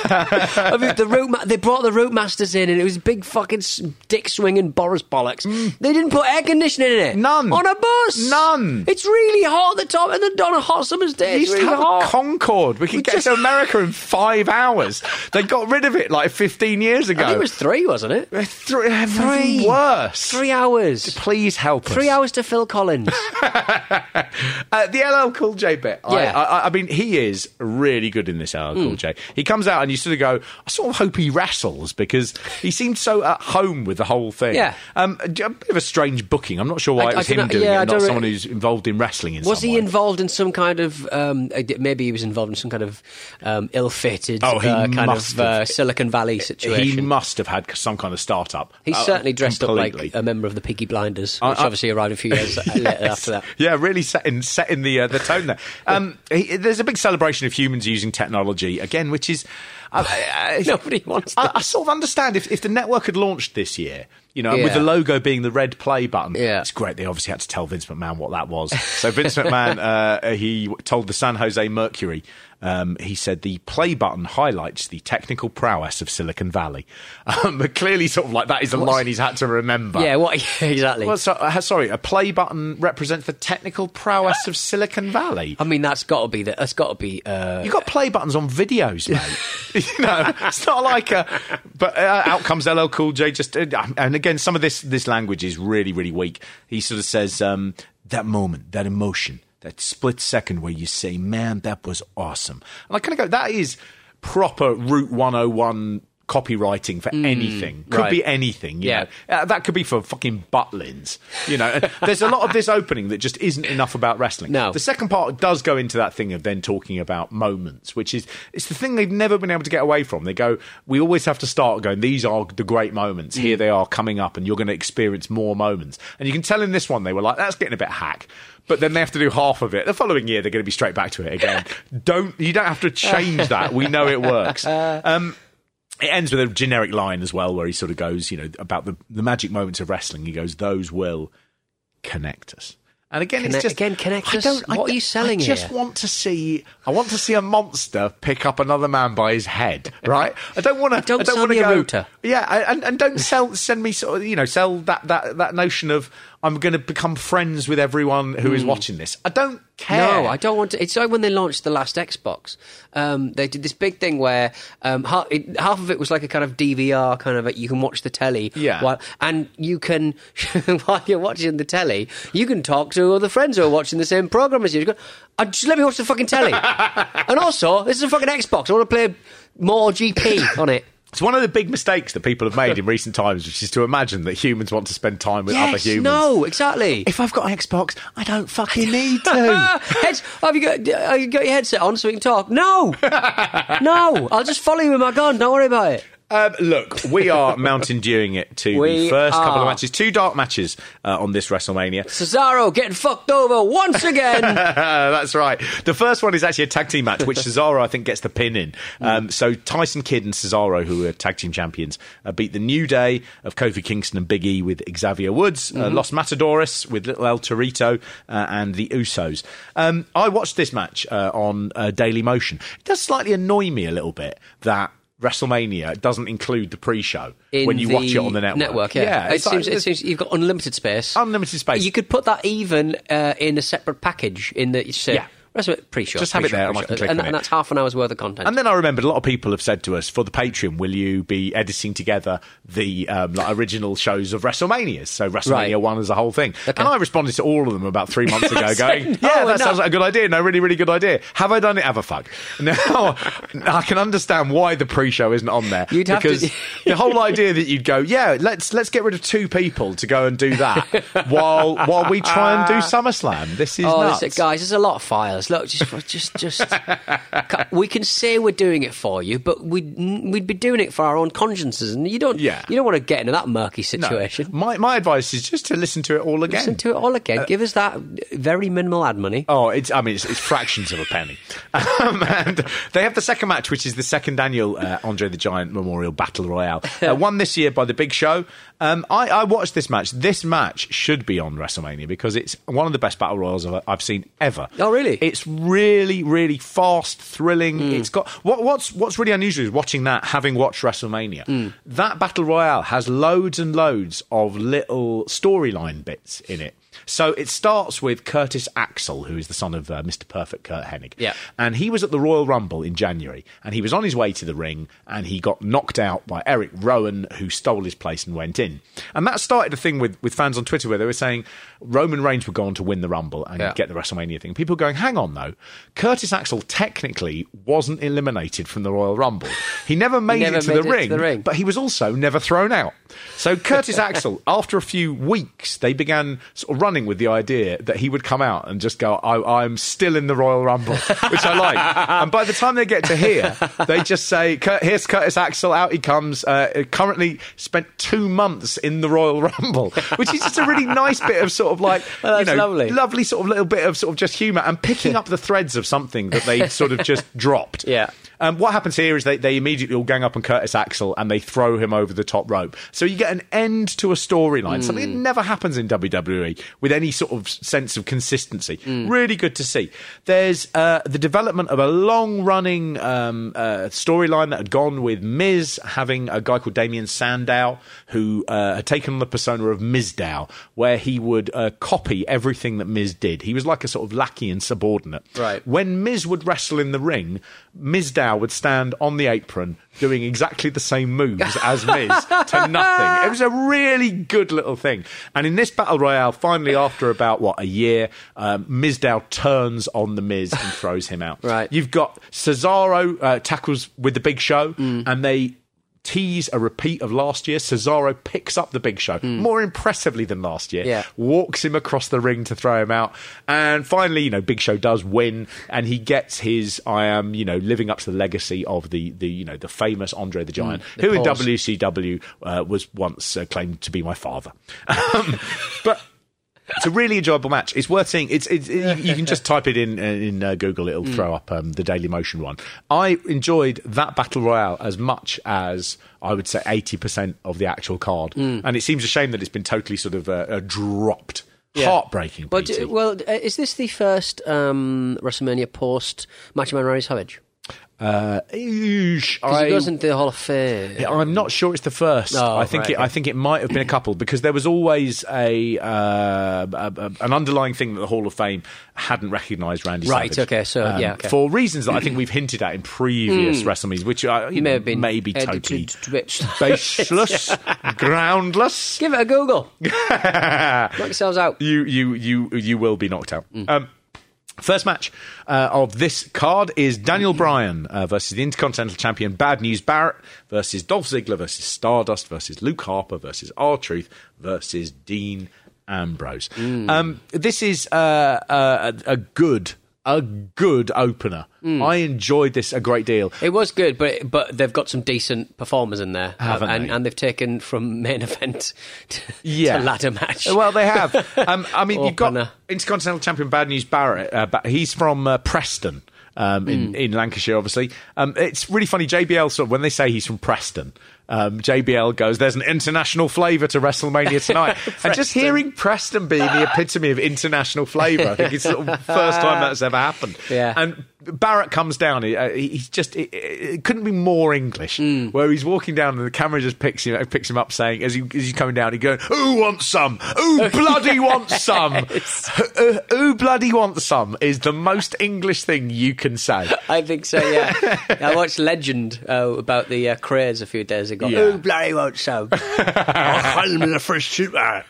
I mean, the route ma- they brought the route masters in, and it was big fucking s- dick swinging Boris bollocks. They didn't put air conditioning in it. None. On a bus. None. It's really hot at the top, and then on a hot summer's day, We it's used to really have hot. a Concorde. We could get just- to America in five hours. They got rid of it like fifteen years ago. I think it was three, wasn't it? Three, Three. worse. Three hours. Please help us. Three hours to Phil Collins. uh, the L L Cool J bit. I, Yeah. I, I mean, he is really good in this L L Cool J. He comes out and you sort of go, I sort of hope he wrestles because he seemed so at home with the whole thing. Yeah. Um, a bit of a strange booking. I'm not sure why I- it was I him don't know- doing yeah, I it, not don't someone re- who's involved in wrestling in Was some he way. involved in some kind of? Um, I di- maybe he was involved in some kind of um, ill-fated Oh, he uh, kind must of uh, have. Silicon Valley situation. He must have had some kind of startup. He's Uh, certainly dressed completely. up like a member of the Peaky Blinders, I- which I- obviously arrived a few years later after that. Yeah, really setting setting the uh, the tone there. Um, he, there's a big celebration of humans using technology again, which is uh, uh, Nobody wants I, that. I sort of understand if, if the network had launched this year, you know, and with Yeah. the logo being the red play button. Yeah. It's great. They obviously had to tell Vince McMahon what that was. So Vince McMahon, uh, he told the San Jose Mercury. Um, he said the play button highlights the technical prowess of Silicon Valley. Um, but clearly, sort of like that is a What's- line he's had to remember. Yeah, what exactly? Well, so, uh, sorry, a play button represents the technical prowess of Silicon Valley. I mean, that's got to be that. That's got to be. Uh, You've got play buttons on videos, mate. you know, it's not like a. But uh, out comes L L Cool J. Just uh, and again, some of this this language is really really weak. He sort of says um, that moment, that emotion, that split second where you say, "Man, that was awesome," and I kind of go, "That is." proper Route one oh one copywriting for Mm, anything. Could right. be anything, you Yeah. know. Uh, that could be for fucking Butlins, you know. And there's a lot of this opening that just isn't enough about wrestling. No. The second part does go into that thing of then talking about moments, which is, it's the thing they've never been able to get away from. They go, we always have to start going, these are the great moments. Here they are coming up and you're going to experience more moments. And you can tell in this one, they were like, that's getting a bit hack. But then they have to do half of it. The following year, they're going to be straight back to it again. don't You don't have to change that. We know it works. Um, It ends with a generic line as well, where he sort of goes, you know, about the, the magic moments of wrestling. He goes, those will connect us. And again, Connect- it's just again, connect I us? don't- I What are don't- you selling I just here? want to see. I want to see a monster pick up another man by his head. Right? I don't want to. Don't I don't sell want to me a go. router. Yeah, I- and and don't sell. Send me sort of, you know, sell that that that notion of I'm going to become friends with everyone who is watching this. I don't care. No, I don't want to. It's like when they launched the last Xbox. Um, they did this big thing where um, half, it, half of it was like a kind of D V R kind of a, you can watch the telly. Yeah. While, and you can, while you're watching the telly, you can talk to other friends who are watching the same program as you. You go, "Oh, just let me watch the fucking telly. And also, this is a fucking Xbox. I want to play more G P on it. It's one of the big mistakes that people have made in recent times, which is to imagine that humans want to spend time with Yes, other humans. no, exactly. If I've got an Xbox, I don't fucking need to. Heads, have you got, have you got your headset on so we can talk? No, no. I'll just follow you with my gun. Don't worry about it. Um, look, we are Mountain Dewing it to We the first couple of are. matches. Two dark matches uh, on this WrestleMania. Cesaro getting fucked over once again. That's right. The first one is actually a tag team match, which Cesaro, I think, gets the pin in. Um, so Tyson Kidd and Cesaro, who are tag team champions, uh, beat the New Day of Kofi Kingston and Big E with Xavier Woods, uh, Mhm. Los Matadores with Little El Torito, uh, and the Usos. Um, I watched this match uh, on uh, Daily Motion. It does slightly annoy me a little bit that WrestleMania doesn't include the pre-show In when you the watch it on the network. yeah. it, it's like- seems, it seems you've got unlimited space. Unlimited space. You could put that even uh, in a separate package in the you say, Yeah. WrestleMania pre-show. Just have it pre-show, there and I pre-show. can click and, on and it. that's half an hour's worth of content. And then I remembered a lot of people have said to us, for the Patreon, will you be editing together the um, like original shows of WrestleManias? So WrestleMania Right. one as a whole thing. Okay. And I responded to all of them about three months ago going, No, yeah, that no. sounds like a good idea. No, really, really good idea. Have I done it? Have a fuck. Now, I can understand why the pre-show isn't on there. You'd have to- because the whole idea that you'd go, yeah, let's let's get rid of two people to go and do that while while we try and do SummerSlam. This is oh, nuts. this- guys, there's a lot of files. Look, just, just, just. We can say we're doing it for you, but we'd we'd be doing it for our own consciences, and you don't. Yeah. You don't want to get into that murky No. situation. My my advice is just to listen to it all again. Listen to it all again. Give us that very minimal ad money. Oh, it's I mean, it's, it's fractions of a penny. Um, and they have the second match, which is the second annual uh, Andre the Giant Memorial Battle Royale. Uh, won this year by The Big Show. Um, I, I watched this match. This match should be on WrestleMania because it's one of the best Battle Royals I've, I've seen ever. Oh, really? It's really, really fast, thrilling. Mm. It's got what, what's what's really unusual is watching that, having watched WrestleMania. Mm. That Battle Royale has loads and loads of little storyline bits in it. So it starts with Curtis Axel, who is the son of uh, Mister Perfect, Kurt Hennig. Yeah. And he was at the Royal Rumble in January, and he was on his way to the ring, and he got knocked out by Eric Rowan, who stole his place and went in. And that started a thing with, with fans on Twitter where they were saying Roman Reigns would go on to win the Rumble and Yeah. get the WrestleMania thing. People going, hang on, though. Curtis Axel technically wasn't eliminated from the Royal Rumble. He never made, never it, to, made the it to ring, the ring. but he was also never thrown out. So Curtis Axel, after a few weeks, they began sort of running with the idea that he would come out and just go, I, I'm still in the Royal Rumble, which I like. And by the time they get to here, they just say, "Cur- here's Curtis Axel, out he comes. Uh, currently spent two months in the Royal Rumble, which is just a really nice bit of sort of like, Oh, you that's know, lovely. lovely sort of little bit of sort of just humour and picking up the threads of something that they sort of just dropped. Yeah. Um, what happens here is they, they immediately all gang up on Curtis Axel and they throw him over the top rope. So you get an end to a storyline, Mm. something that never happens in W W E with any sort of sense of consistency. Mm. Really good to see. There's uh, the development of a long-running um, uh, storyline that had gone with Miz having a guy called Damien Sandow who uh, had taken on the persona of Mizdow, where he would uh, copy everything that Miz did. He was like a sort of lackey and subordinate. Right. When Miz would wrestle in the ring, Mizdow Royale would stand on the apron doing exactly the same moves as Miz to nothing. It was a really good little thing. And in this Battle Royale, finally, after about, what, a year, um, Mizdow turns on the Miz and throws him out. Right. You've got Cesaro uh, tackles with the Big Show, Mm. and they tease a repeat of last year. Cesaro picks up the Big Show more impressively than last year, Yeah. walks him across the ring to throw him out, and finally, you know, Big Show does win, and he gets his I am, you know, living up to the legacy of the, the you know, the famous Andre the Giant, the who in pause. W C W uh, was once uh, claimed to be my father. Um, but it's a really enjoyable match. It's worth seeing. It's, it's it, you can just type it in in uh, Google. It'll Mm. throw up um, the Daily Motion one. I enjoyed that Battle Royale as much as I would say eighty percent of the actual card. Mm. And it seems a shame that it's been totally sort of uh, uh, dropped. Yeah. Heartbreaking. Well, P T. d- well, uh, is this the first um, WrestleMania post Macho Man Randy Savage? Uh, eesh, Because I- he goes into the Hall of Fame. Yeah, I'm not sure it's the first. Oh, I think right, it, okay. I think it might have been a couple because there was always a, uh, a, a an underlying thing that the Hall of Fame hadn't recognised Randy Right, Savage. okay, so, Um, yeah, okay. for reasons that I think we've hinted at in previous Mm. WrestleManias, which uh, you May know, have been maybe edited totally to bits. baseless, groundless. Give it a Google. Knock yourselves out. You you you you will be knocked out. Mm. Um, First match uh, of this card is Daniel Bryan uh, versus the Intercontinental Champion Bad News Barrett versus Dolph Ziggler versus Stardust versus Luke Harper versus R-Truth versus Dean Ambrose. Mm. Um, this is uh, uh, a, a good, a good opener. Mm. I enjoyed this a great deal. It was good, but but they've got some decent performers in there, Haven't and, they? and they've taken from main event to, Yeah. to ladder match. Well, they have. Um, I mean, you've got Opener. Intercontinental Champion Bad News Barrett. Uh, but he's from uh, Preston. Um, in, Mm. in Lancashire, obviously. Um, it's really funny. J B L, sort of, when they say he's from Preston, um, J B L goes, there's an international flavour to WrestleMania tonight. And just hearing Preston being the epitome of international flavour, I think it's the first time that's ever happened. Yeah. And Barrett comes down. He, uh, he's just, it, it couldn't be more English. Mm. Where he's walking down and the camera just picks him, picks him up saying, as, he, as he's coming down, he goes, who wants some? Who bloody wants some? who, who bloody wants some is the most English thing you can say. I think so, yeah. I watched Legend uh, about the uh, craze a few days ago. Yeah. Oh, bloody won't so. I'm the first shooter.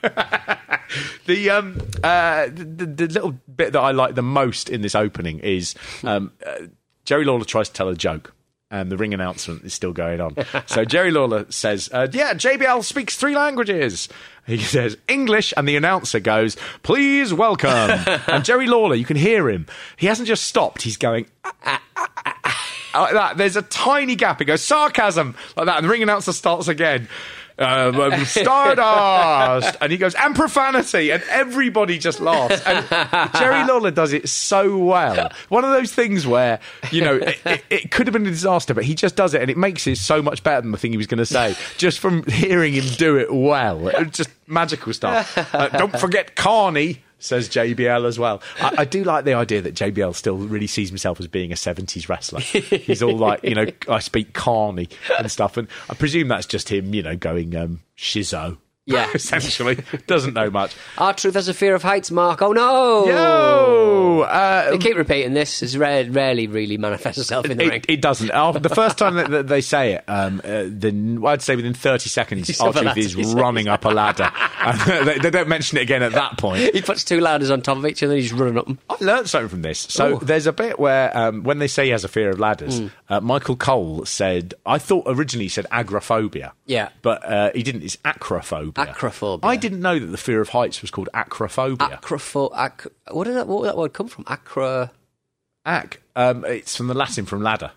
The um uh the, the little bit that I like the most in this opening is um uh, Jerry Lawler tries to tell a joke. And the ring announcement is still going on. So Jerry Lawler says, uh, yeah, J B L speaks three languages. He says English, and the announcer goes, please welcome. And Jerry Lawler, you can hear him. He hasn't just stopped. He's going, ah, ah, ah, ah, ah, like that. There's a tiny gap. He goes, sarcasm, like that. And the ring announcer starts again. Um, Stardust, and he goes, and profanity, and everybody just laughs. And Jerry Lawler does it so well. One of those things where, you know, it, it, it could have been a disaster, but he just does it, and it makes it so much better than the thing he was going to say, just from hearing him do it well. It was just magical stuff. Uh, don't forget Carney, says J B L as well. I, I do like the idea that J B L still really sees himself as being a seventies wrestler. He's all like, you know, I speak Carney and stuff. And I presume that's just him, you know, going um, shizo. Yeah. Essentially. Doesn't know much. R-Truth has a fear of heights, Mark. Oh, no. Yo! Uh, They keep repeating this. It's rare, rarely really manifests itself in the ring. It, it doesn't. Oh, the first time that, that they say it, um, uh, then I'd say within thirty seconds, He's up a R-Truth ladder, is he's- running up a ladder. And they, they don't mention it again at that point. He puts two ladders on top of each other and he's running up them. I learnt something from this. So Ooh. there's a bit where um, when they say he has a fear of ladders, Mm. uh, Michael Cole said, I thought originally he said agoraphobia. Yeah. But uh, he didn't. It's acrophobia. Acrophobia. I didn't know that the fear of heights was called acrophobia. Acropho... Ac- what did that, what did that word come from? Acro... Ac. Um, it's from the Latin from ladder.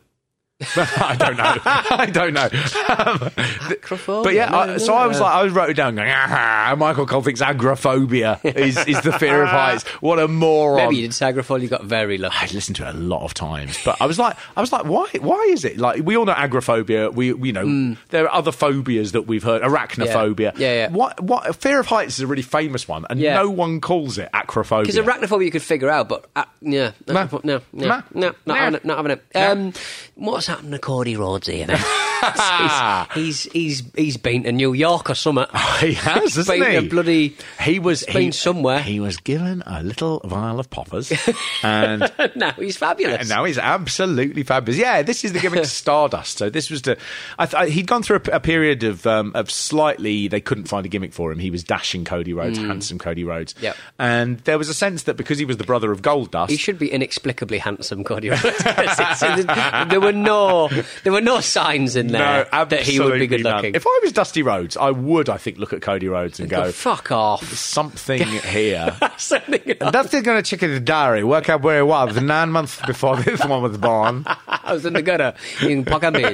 I don't know. I don't know. Um, Acrophobia. but yeah, No, I, no, so I was no. like, I wrote it down going, ah, Michael Cole thinks agoraphobia is, is the fear of heights. What a moron. Maybe you did say agoraphobia, you got very lucky. I listened to it a lot of times, but I was like, I was like, why? Why is it like we all know agoraphobia? We, we you know, Mm. there are other phobias that we've heard. Arachnophobia. Yeah, yeah, yeah. What? What? Fear of heights is a really famous one, and Yeah. no one calls it acrophobia. Because arachnophobia you could figure out, but uh, yeah, No. no, no, no, No. no, not No. having it. Not having it. No. Um, what's happened to Cody Rhodes here then? he's, he's he's he's been to New York or something. Oh, he has, he's hasn't been he? To bloody. He was he's been he, somewhere. He was given a little vial of poppers, and now he's fabulous. And now he's absolutely fabulous. Yeah, this is the gimmick of Stardust. So this was the. I th- he'd gone through a, a period of um, of slightly. They couldn't find a gimmick for him. He was dashing Cody Rhodes, mm. handsome Cody Rhodes. Yep. And there was a sense that because he was the brother of Goldust, he should be inexplicably handsome, Cody Rhodes. there were no, there were no signs in there no, that he would be good none. looking. If I was Dusty Rhodes, I would, I think, look at Cody Rhodes and go, go, "Fuck off!" Something here. something. And Dusty's going to check his diary, work out where he was nine months before this one was born. I was in the gutter in Pockebean.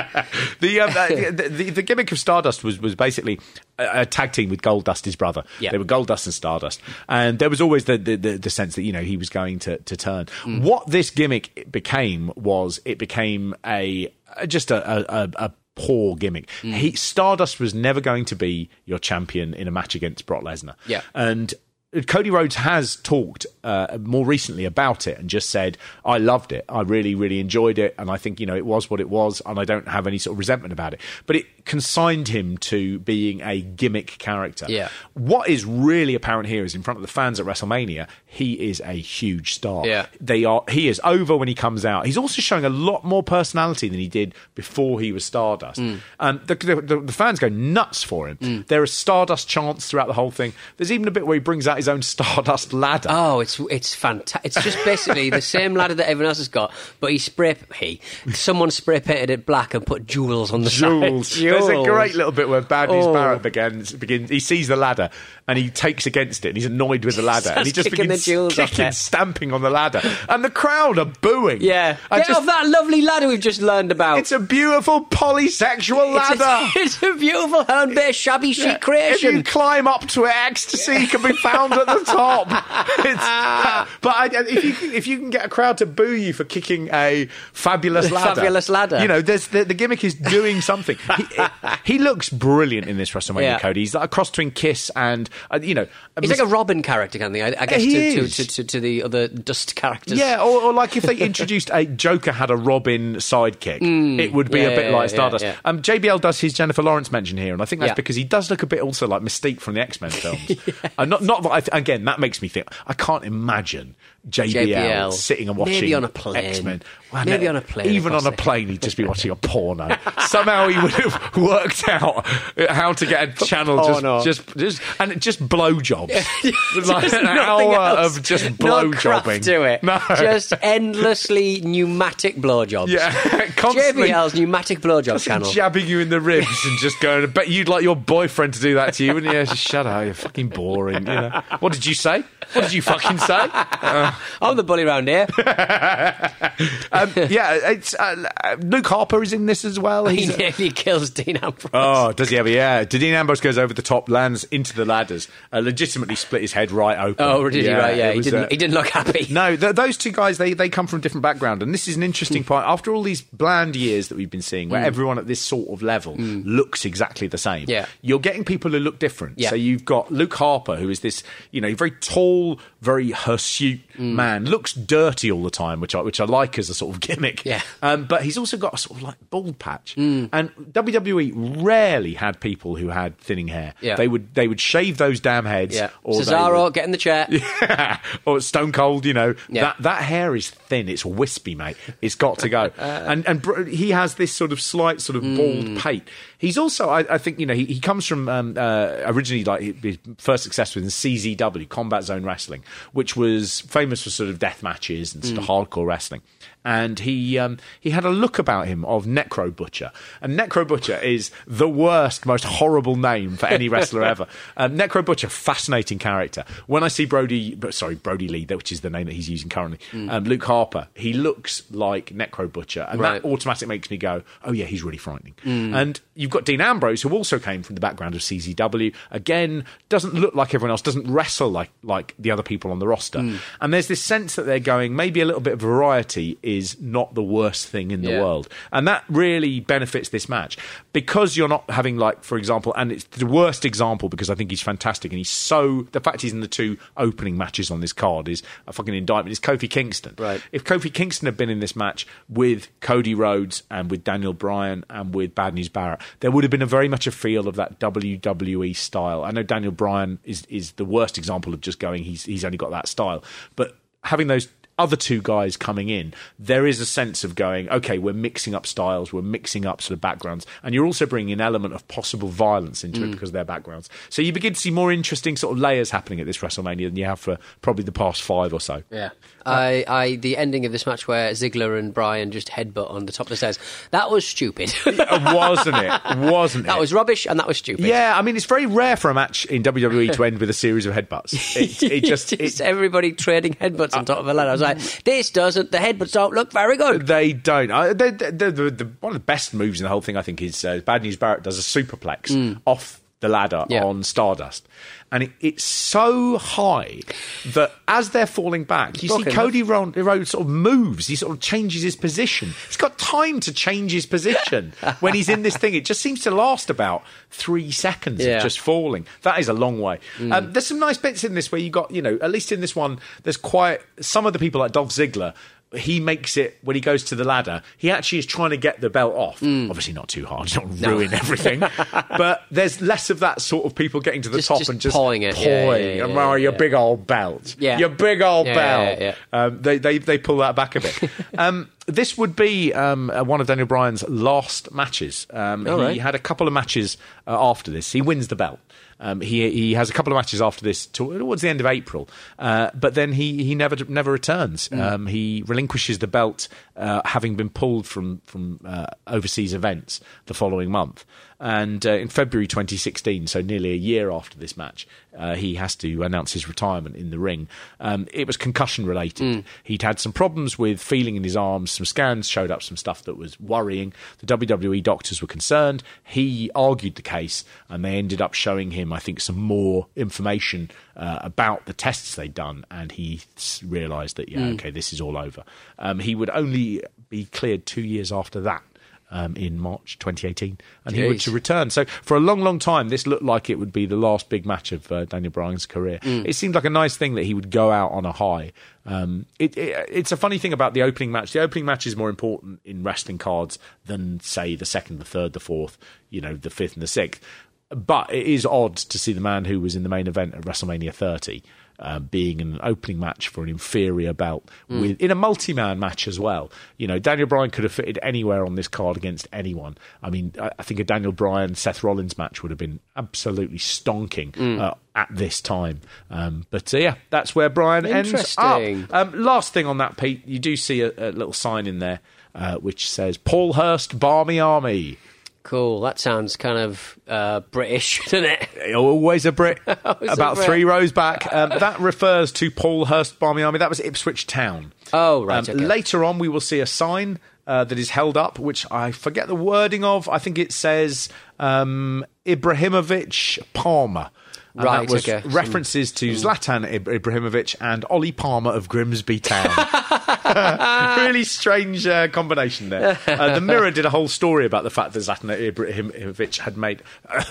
the, um, uh, the, the the gimmick of Stardust was was basically a, a tag team with Goldust, his brother. Yeah. They were Goldust and Stardust, and there was always the the, the, the sense that you know he was going to to turn. Mm. What this gimmick became was it became a just a a, a poor gimmick. Mm. He Stardust was never going to be your champion in a match against Brock Lesnar. Yeah, and Cody Rhodes has talked uh, more recently about it and just said, I loved it. I really, really enjoyed it. And I think, you know, it was what it was. And I don't have any sort of resentment about it. But it consigned him to being a gimmick character. Yeah. What is really apparent here is in front of the fans at WrestleMania, he is a huge star. Yeah. They are. He is over when he comes out. He's also showing a lot more personality than he did before he was Stardust. Mm. Um, the, the, the fans go nuts for him. Mm. There are Stardust chants throughout the whole thing. There's even a bit where he brings out his own Stardust ladder. Oh, it's it's fantastic. It's just basically the same ladder that everyone else has got, but he spray he someone spray painted it black and put jewels on the jewels. side. Jewels. There's a great little bit where Bad News oh. Barrett begins, begins. He sees the ladder and he takes against it and he's annoyed with the ladder and he just begins kicking, stamping on the ladder and the crowd are booing. Yeah, I get just, off that lovely ladder we've just learned about. It's a beautiful polysexual ladder. It's a, it's a beautiful home-based shabby chic yeah. creation. If you climb up to it, ecstasy can be found at the top. It's, but I, if you can, if you can get a crowd to boo you for kicking a fabulous ladder, fabulous ladder, you know, there's the, the gimmick is doing something. He, he looks brilliant in this WrestleMania, yeah. Cody. He's like a cross between Kiss and uh, you know, he's like a Robin character, kind of thing. I, I guess to, to, to, to, to the other Dust characters. Yeah, or, or like if they introduced a Joker had a Robin sidekick, mm, it would be yeah, a bit yeah, like Stardust. Yeah, yeah. Um, J B L does his Jennifer Lawrence mention here, and I think that's yeah. because he does look a bit also like Mystique from the X-Men films. yes. uh, not, not that I th- again, that makes me think. I can't imagine J B L, J B L sitting and watching maybe on a plane. X-Men. Well, maybe no, on a plane. Even on a plane, he'd just be watching a porno. Somehow he would have worked out how to get a channel just, oh, no. just, just, and just blowjobs. Like an hour else. Of just blow no craft jobbing. to it. No. Just endlessly pneumatic blowjobs. Yeah, J B L's pneumatic blowjob channel. Jabbing you in the ribs and just going, I bet you'd like your boyfriend to do that to you. And yeah, just shut up, you're fucking boring. You know? What did you say? What did you fucking say? Uh, I'm the bully round here. um, yeah, it's uh, Luke Harper is in this as well. He's, he nearly kills Dean Ambrose. Oh, does he ever? Yeah. Dean Ambrose goes over the top, lands into the ladders, uh, legitimately split his head right open. Oh, did he? Yeah, right, yeah. Was, he, didn't, uh, he didn't look happy. No, th- those two guys, they, they come from different background, and this is an interesting part. After all these bland years that we've been seeing, where mm. everyone at this sort of level mm. looks exactly the same, yeah. you're getting people who look different. Yeah. So you've got Luke Harper, who is this, you know, very tall, very hirsute mm. man, looks dirty all the time, which I, which I like as a sort of gimmick. Yeah. Um, but he's also got a sort of like bald patch. Mm. And W W E rarely had people who had thinning hair. Yeah. They would they would shave those damn heads. Yeah. Or Cesaro, would, get in the chair. Yeah. Or Stone Cold, you know. Yeah. That that hair is thin. It's wispy, mate. It's got to go. uh, and and br- he has this sort of slight sort of bald mm. pate. He's also, I, I think, you know, he, he comes from um, uh, originally like his first success was in C Z W, Combat Zone Wrestling, which was famous for sort of death matches and sort mm. of hardcore wrestling. And he um, he had a look about him of Necro Butcher. And Necro Butcher is the worst, most horrible name for any wrestler ever. Um, Necro Butcher, fascinating character. When I see Brody, sorry, Brody Lee, which is the name that he's using currently, mm. um, Luke Harper, he looks like Necro Butcher. And right. that automatically makes me go, oh yeah, he's really frightening. Mm. And you've you've got Dean Ambrose, who also came from the background of C Z W. Again, doesn't look like everyone else, doesn't wrestle like, like the other people on the roster. Mm. And there's this sense that they're going, maybe a little bit of variety is not the worst thing in the Yeah. world. And that really benefits this match. Because you're not having, like, for example, and it's the worst example because I think he's fantastic and he's so... The fact he's in the two opening matches on this card is a fucking indictment. It's Kofi Kingston. Right. If Kofi Kingston had been in this match with Cody Rhodes and with Daniel Bryan and with Bad News Barrett, there would have been a very much a feel of that W W E style. I know Daniel Bryan is is the worst example of just going, he's he's only got that style. But having those other two guys coming in, there is a sense of going, okay, we're mixing up styles, we're mixing up sort of backgrounds, and you're also bringing an element of possible violence into Mm. it because of their backgrounds. So you begin to see more interesting sort of layers happening at this WrestleMania than you have for probably the past five or so. Yeah. I, I, the ending of this match where Ziggler and Bryan just headbutt on the top of the stairs, that was stupid. Wasn't it? Wasn't it? That was rubbish and that was stupid. Yeah, I mean, it's very rare for a match in W W E to end with a series of headbutts. It, it just, Just it, everybody trading headbutts on top of a ladder. I was like, this doesn't, the headbutts don't look very good. They don't. Uh, they, they, the, the, the, one of the best moves in the whole thing, I think, is uh, Bad News Barrett does a superplex Mm. off the ladder Yeah. on Stardust. And it, it's so high that as they're falling back, you see Broken Cody Ro- Rhodes sort of moves. He sort of changes his position. He's got time to change his position when he's in this thing. It just seems to last about three seconds Yeah. of just falling. That is a long way. Mm. Um, there's some nice bits in this where you got, you know, at least in this one, there's quite some of the people like Dolph Ziggler. He makes it when he goes to the ladder. He actually is trying to get the belt off. Mm. Obviously, not too hard, not ruin everything. But there's less of that sort of people getting to the Just- top just and just pawing it. pawing. Yeah, yeah, yeah, and, yeah, oh, your yeah. big old belt. Yeah. Your big old Yeah, belt. yeah, yeah. Um, they, they they pull that back a bit. um, this would be um, uh, one of Daniel Bryan's last matches. Um, All he right. had a couple of matches uh, after this. He wins the belt. Um, he he has a couple of matches after this towards the end of April, uh, but then he, he never never returns. Mm. Um, he relinquishes the belt, uh, having been pulled from from uh, overseas events the following month. And uh, in February twenty sixteen, so nearly a year after this match, uh, he has to announce his retirement in the ring. Um, it was concussion related. Mm. He'd had some problems with feeling in his arms. Some scans showed up some stuff that was worrying. The W W E doctors were concerned. He argued the case, and they ended up showing him, I think, some more information uh, about the tests they'd done, and he s- realised that, yeah, Mm. okay, this is all over. Um, he would only be cleared two years after that. Um, in March twenty eighteen, and he would Jeez. to return. So for a long, long time, this looked like it would be the last big match of uh, Daniel Bryan's career. Mm. It seemed like a nice thing that he would go out on a high. Um, it, it, it's a funny thing about the opening match. The opening match is more important in wrestling cards than, say, the second, the third, the fourth, you know, the fifth and the sixth. But it is odd to see the man who was in the main event at WrestleMania thirty Uh, being an opening match for an inferior belt Mm. with in a multi-man match as well. You know, Daniel Bryan could have fitted anywhere on this card against anyone. I mean, I, I think a Daniel Bryan Seth Rollins match would have been absolutely stonking Mm. uh, at this time. Um, but uh, yeah, that's where Bryan ends Interesting. up. Um, last thing on that, Pete, you do see a, a little sign in there uh, which says Paul Hurst Barmy Army. Cool. That sounds kind of uh, British, doesn't it? Always a Brit. Always a About Brit. three rows back. Um, that refers to Paul Hurst Barmy Army. That was Ipswich Town. Oh, right. Um, okay. Later on, we will see a sign uh, that is held up, which I forget the wording of. I think it says um, Ibrahimovic Palmer. And Right, that was okay. references to Zlatan Ib- Ibrahimovic and Ollie Palmer of Grimsby Town. Really strange uh, combination there. Uh, the Mirror did a whole story about the fact that Zlatan Ibrahimovic had made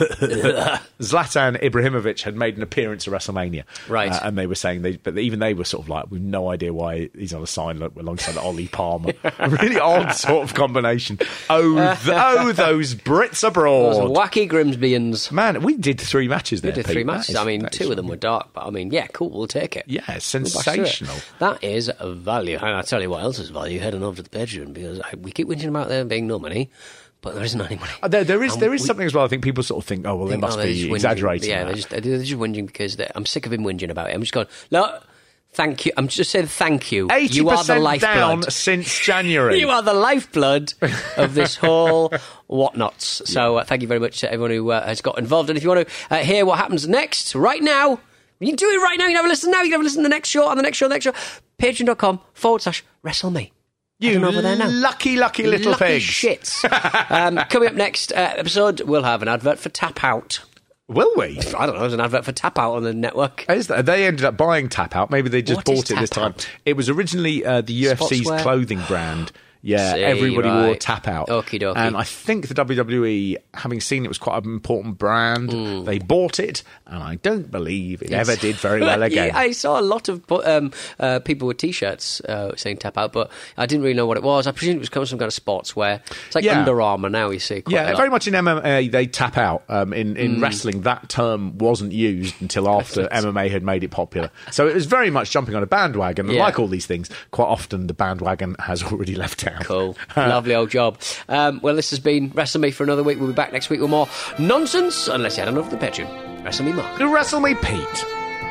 Zlatan Ibrahimovic had made an appearance at WrestleMania, Right. Uh, and they were saying they, but even they were sort of like, we've no idea why he's on a sign alongside Ollie Palmer. A really odd sort of combination. Oh, th- oh, those Brits abroad. Those wacky Grimsbyans. Man, we did three matches there. We did Pete. three That matches. is- I mean, that is two of them were dark, but I mean, yeah, cool, we'll take it. Yeah, We'll bash through it. sensational. That is a value. And I'll tell you what else is value, heading over to the Patreon, because I, we keep whinging about there being no money, but there isn't any money. Uh, There, there is And there is we- something as well. I think people sort of think, oh well, they think, must oh, they're be just whinging. exaggerating. Yeah, that. they're just, they're just whinging because they're- I'm sick of him whinging about it. I'm just going, look, thank you. I'm just saying thank you. Eighty You are the percent down lifeblood. since January. You are the lifeblood of this whole whatnots. So uh, thank you very much to everyone who uh, has got involved. And if you want to uh, hear what happens next, right now, you can do it right now. You can have a listen now. You can have a listen to the next show, on the next show, the next show. Patreon.com forward slash WrestleMe. You over there now. lucky, lucky little lucky pigs. shits. um, coming up next uh, episode, we'll have an advert for Tap Out. Will we? I don't know. There's an advert for Tap Out on the network. Is that, they ended up buying Tap Out. Maybe they just What bought is it this Tap time. Out? It was originally uh, the U F C's Sportswear? clothing brand. Yeah, See, everybody right. wore Tap Out. Okie dokie. And I think the W W E, having seen it was quite an important brand, Mm. they bought it, and I don't believe it ever did very well again. Yeah, I saw a lot of um, uh, people with T-shirts uh, saying Tap Out, but I didn't really know what it was. I presume it was coming from some kind of sportswear. It's like Yeah. Under Armour now, you see. Quite a Yeah, lot. very much in M M A they tap out. Um, in in Mm. wrestling, that term wasn't used until after M M A had made it popular. So it was very much jumping on a bandwagon. And Yeah. like all these things, quite often the bandwagon has already left town. Cool. Lovely old job. Um, well, this has been Wrestle Me for another week. We'll be back next week with more nonsense, unless you had enough of the Patreon. Wrestle Me Mark. Wrestle Me Pete.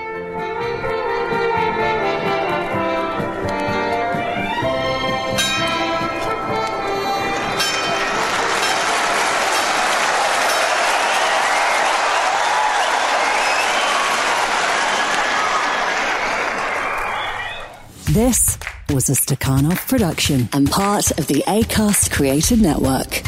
This was a Stakhanov production and part of the Acast Creative Network.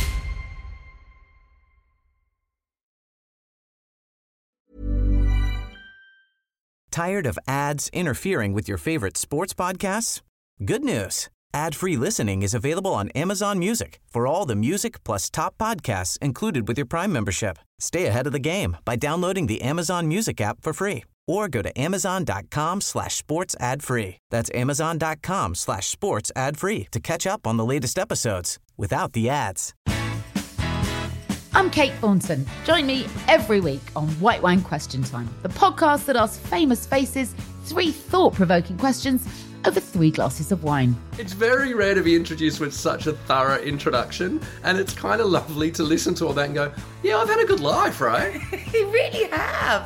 Tired of ads interfering with your favorite sports podcasts? Good news. Ad-free listening is available on Amazon Music for all the music plus top podcasts included with your Prime membership. Stay ahead of the game by downloading the Amazon Music app for free or go to amazon.com slash sports ad free. That's amazon.com slash sports ad free to catch up on the latest episodes without the ads. I'm Kate Thornton. Join me every week on White Wine Question Time, the podcast that asks famous faces three thought-provoking questions over three glasses of wine. It's very rare to be introduced with such a thorough introduction, and it's kind of lovely to listen to all that and go, yeah, I've had a good life, right? You really have.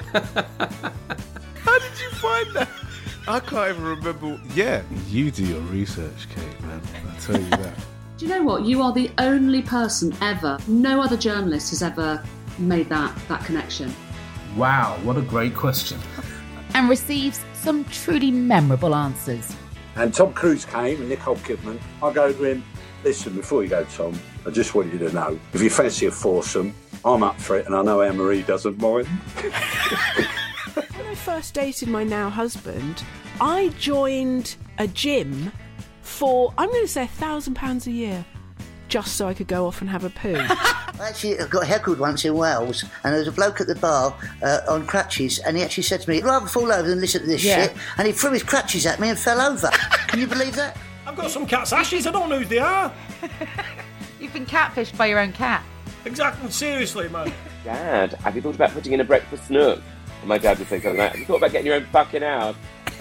How did you find that? I can't even remember. Yeah, you do your research, Kate, man. I tell you that. Do you know what? You are the only person ever, no other journalist has ever made that, that connection. Wow, what a great question. And receives some truly memorable answers. And Tom Cruise came and Nicole Kidman. I go to him, listen, before you go, Tom, I just want you to know, if you fancy a foursome, I'm up for it, and I know Anne-Marie doesn't mind. When I first dated my now husband, I joined a gym for, I'm going to say, a thousand pounds a year, just so I could go off and have a poo. I actually got heckled once in Wales, and there was a bloke at the bar uh, on crutches, and he actually said to me, "I'd rather fall over than listen to this Yeah. shit," and he threw his crutches at me and fell over. Can you believe that? I've got some cat's ashes, I don't know who they are. You've been catfished by your own cat. Exactly, seriously, man. Dad, have you thought about putting in a breakfast nook? And my dad would say something like, have you thought about getting your own fucking house?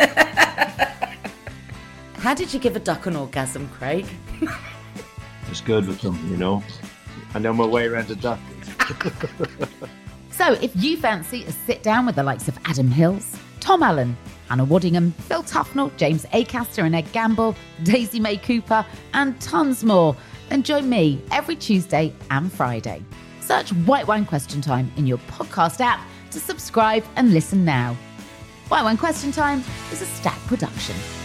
How did you give a duck an orgasm, Craig? It's good with them, you know. I know my way around a duck. So if you fancy a sit down with the likes of Adam Hills, Tom Allen, Hannah Waddingham, Phil Tufnell, James Acaster and Ed Gamble, Daisy May Cooper, and tons more, then join me every Tuesday and Friday. Search White Wine Question Time in your podcast app to subscribe and listen now. White Wine Question Time is a Stack production.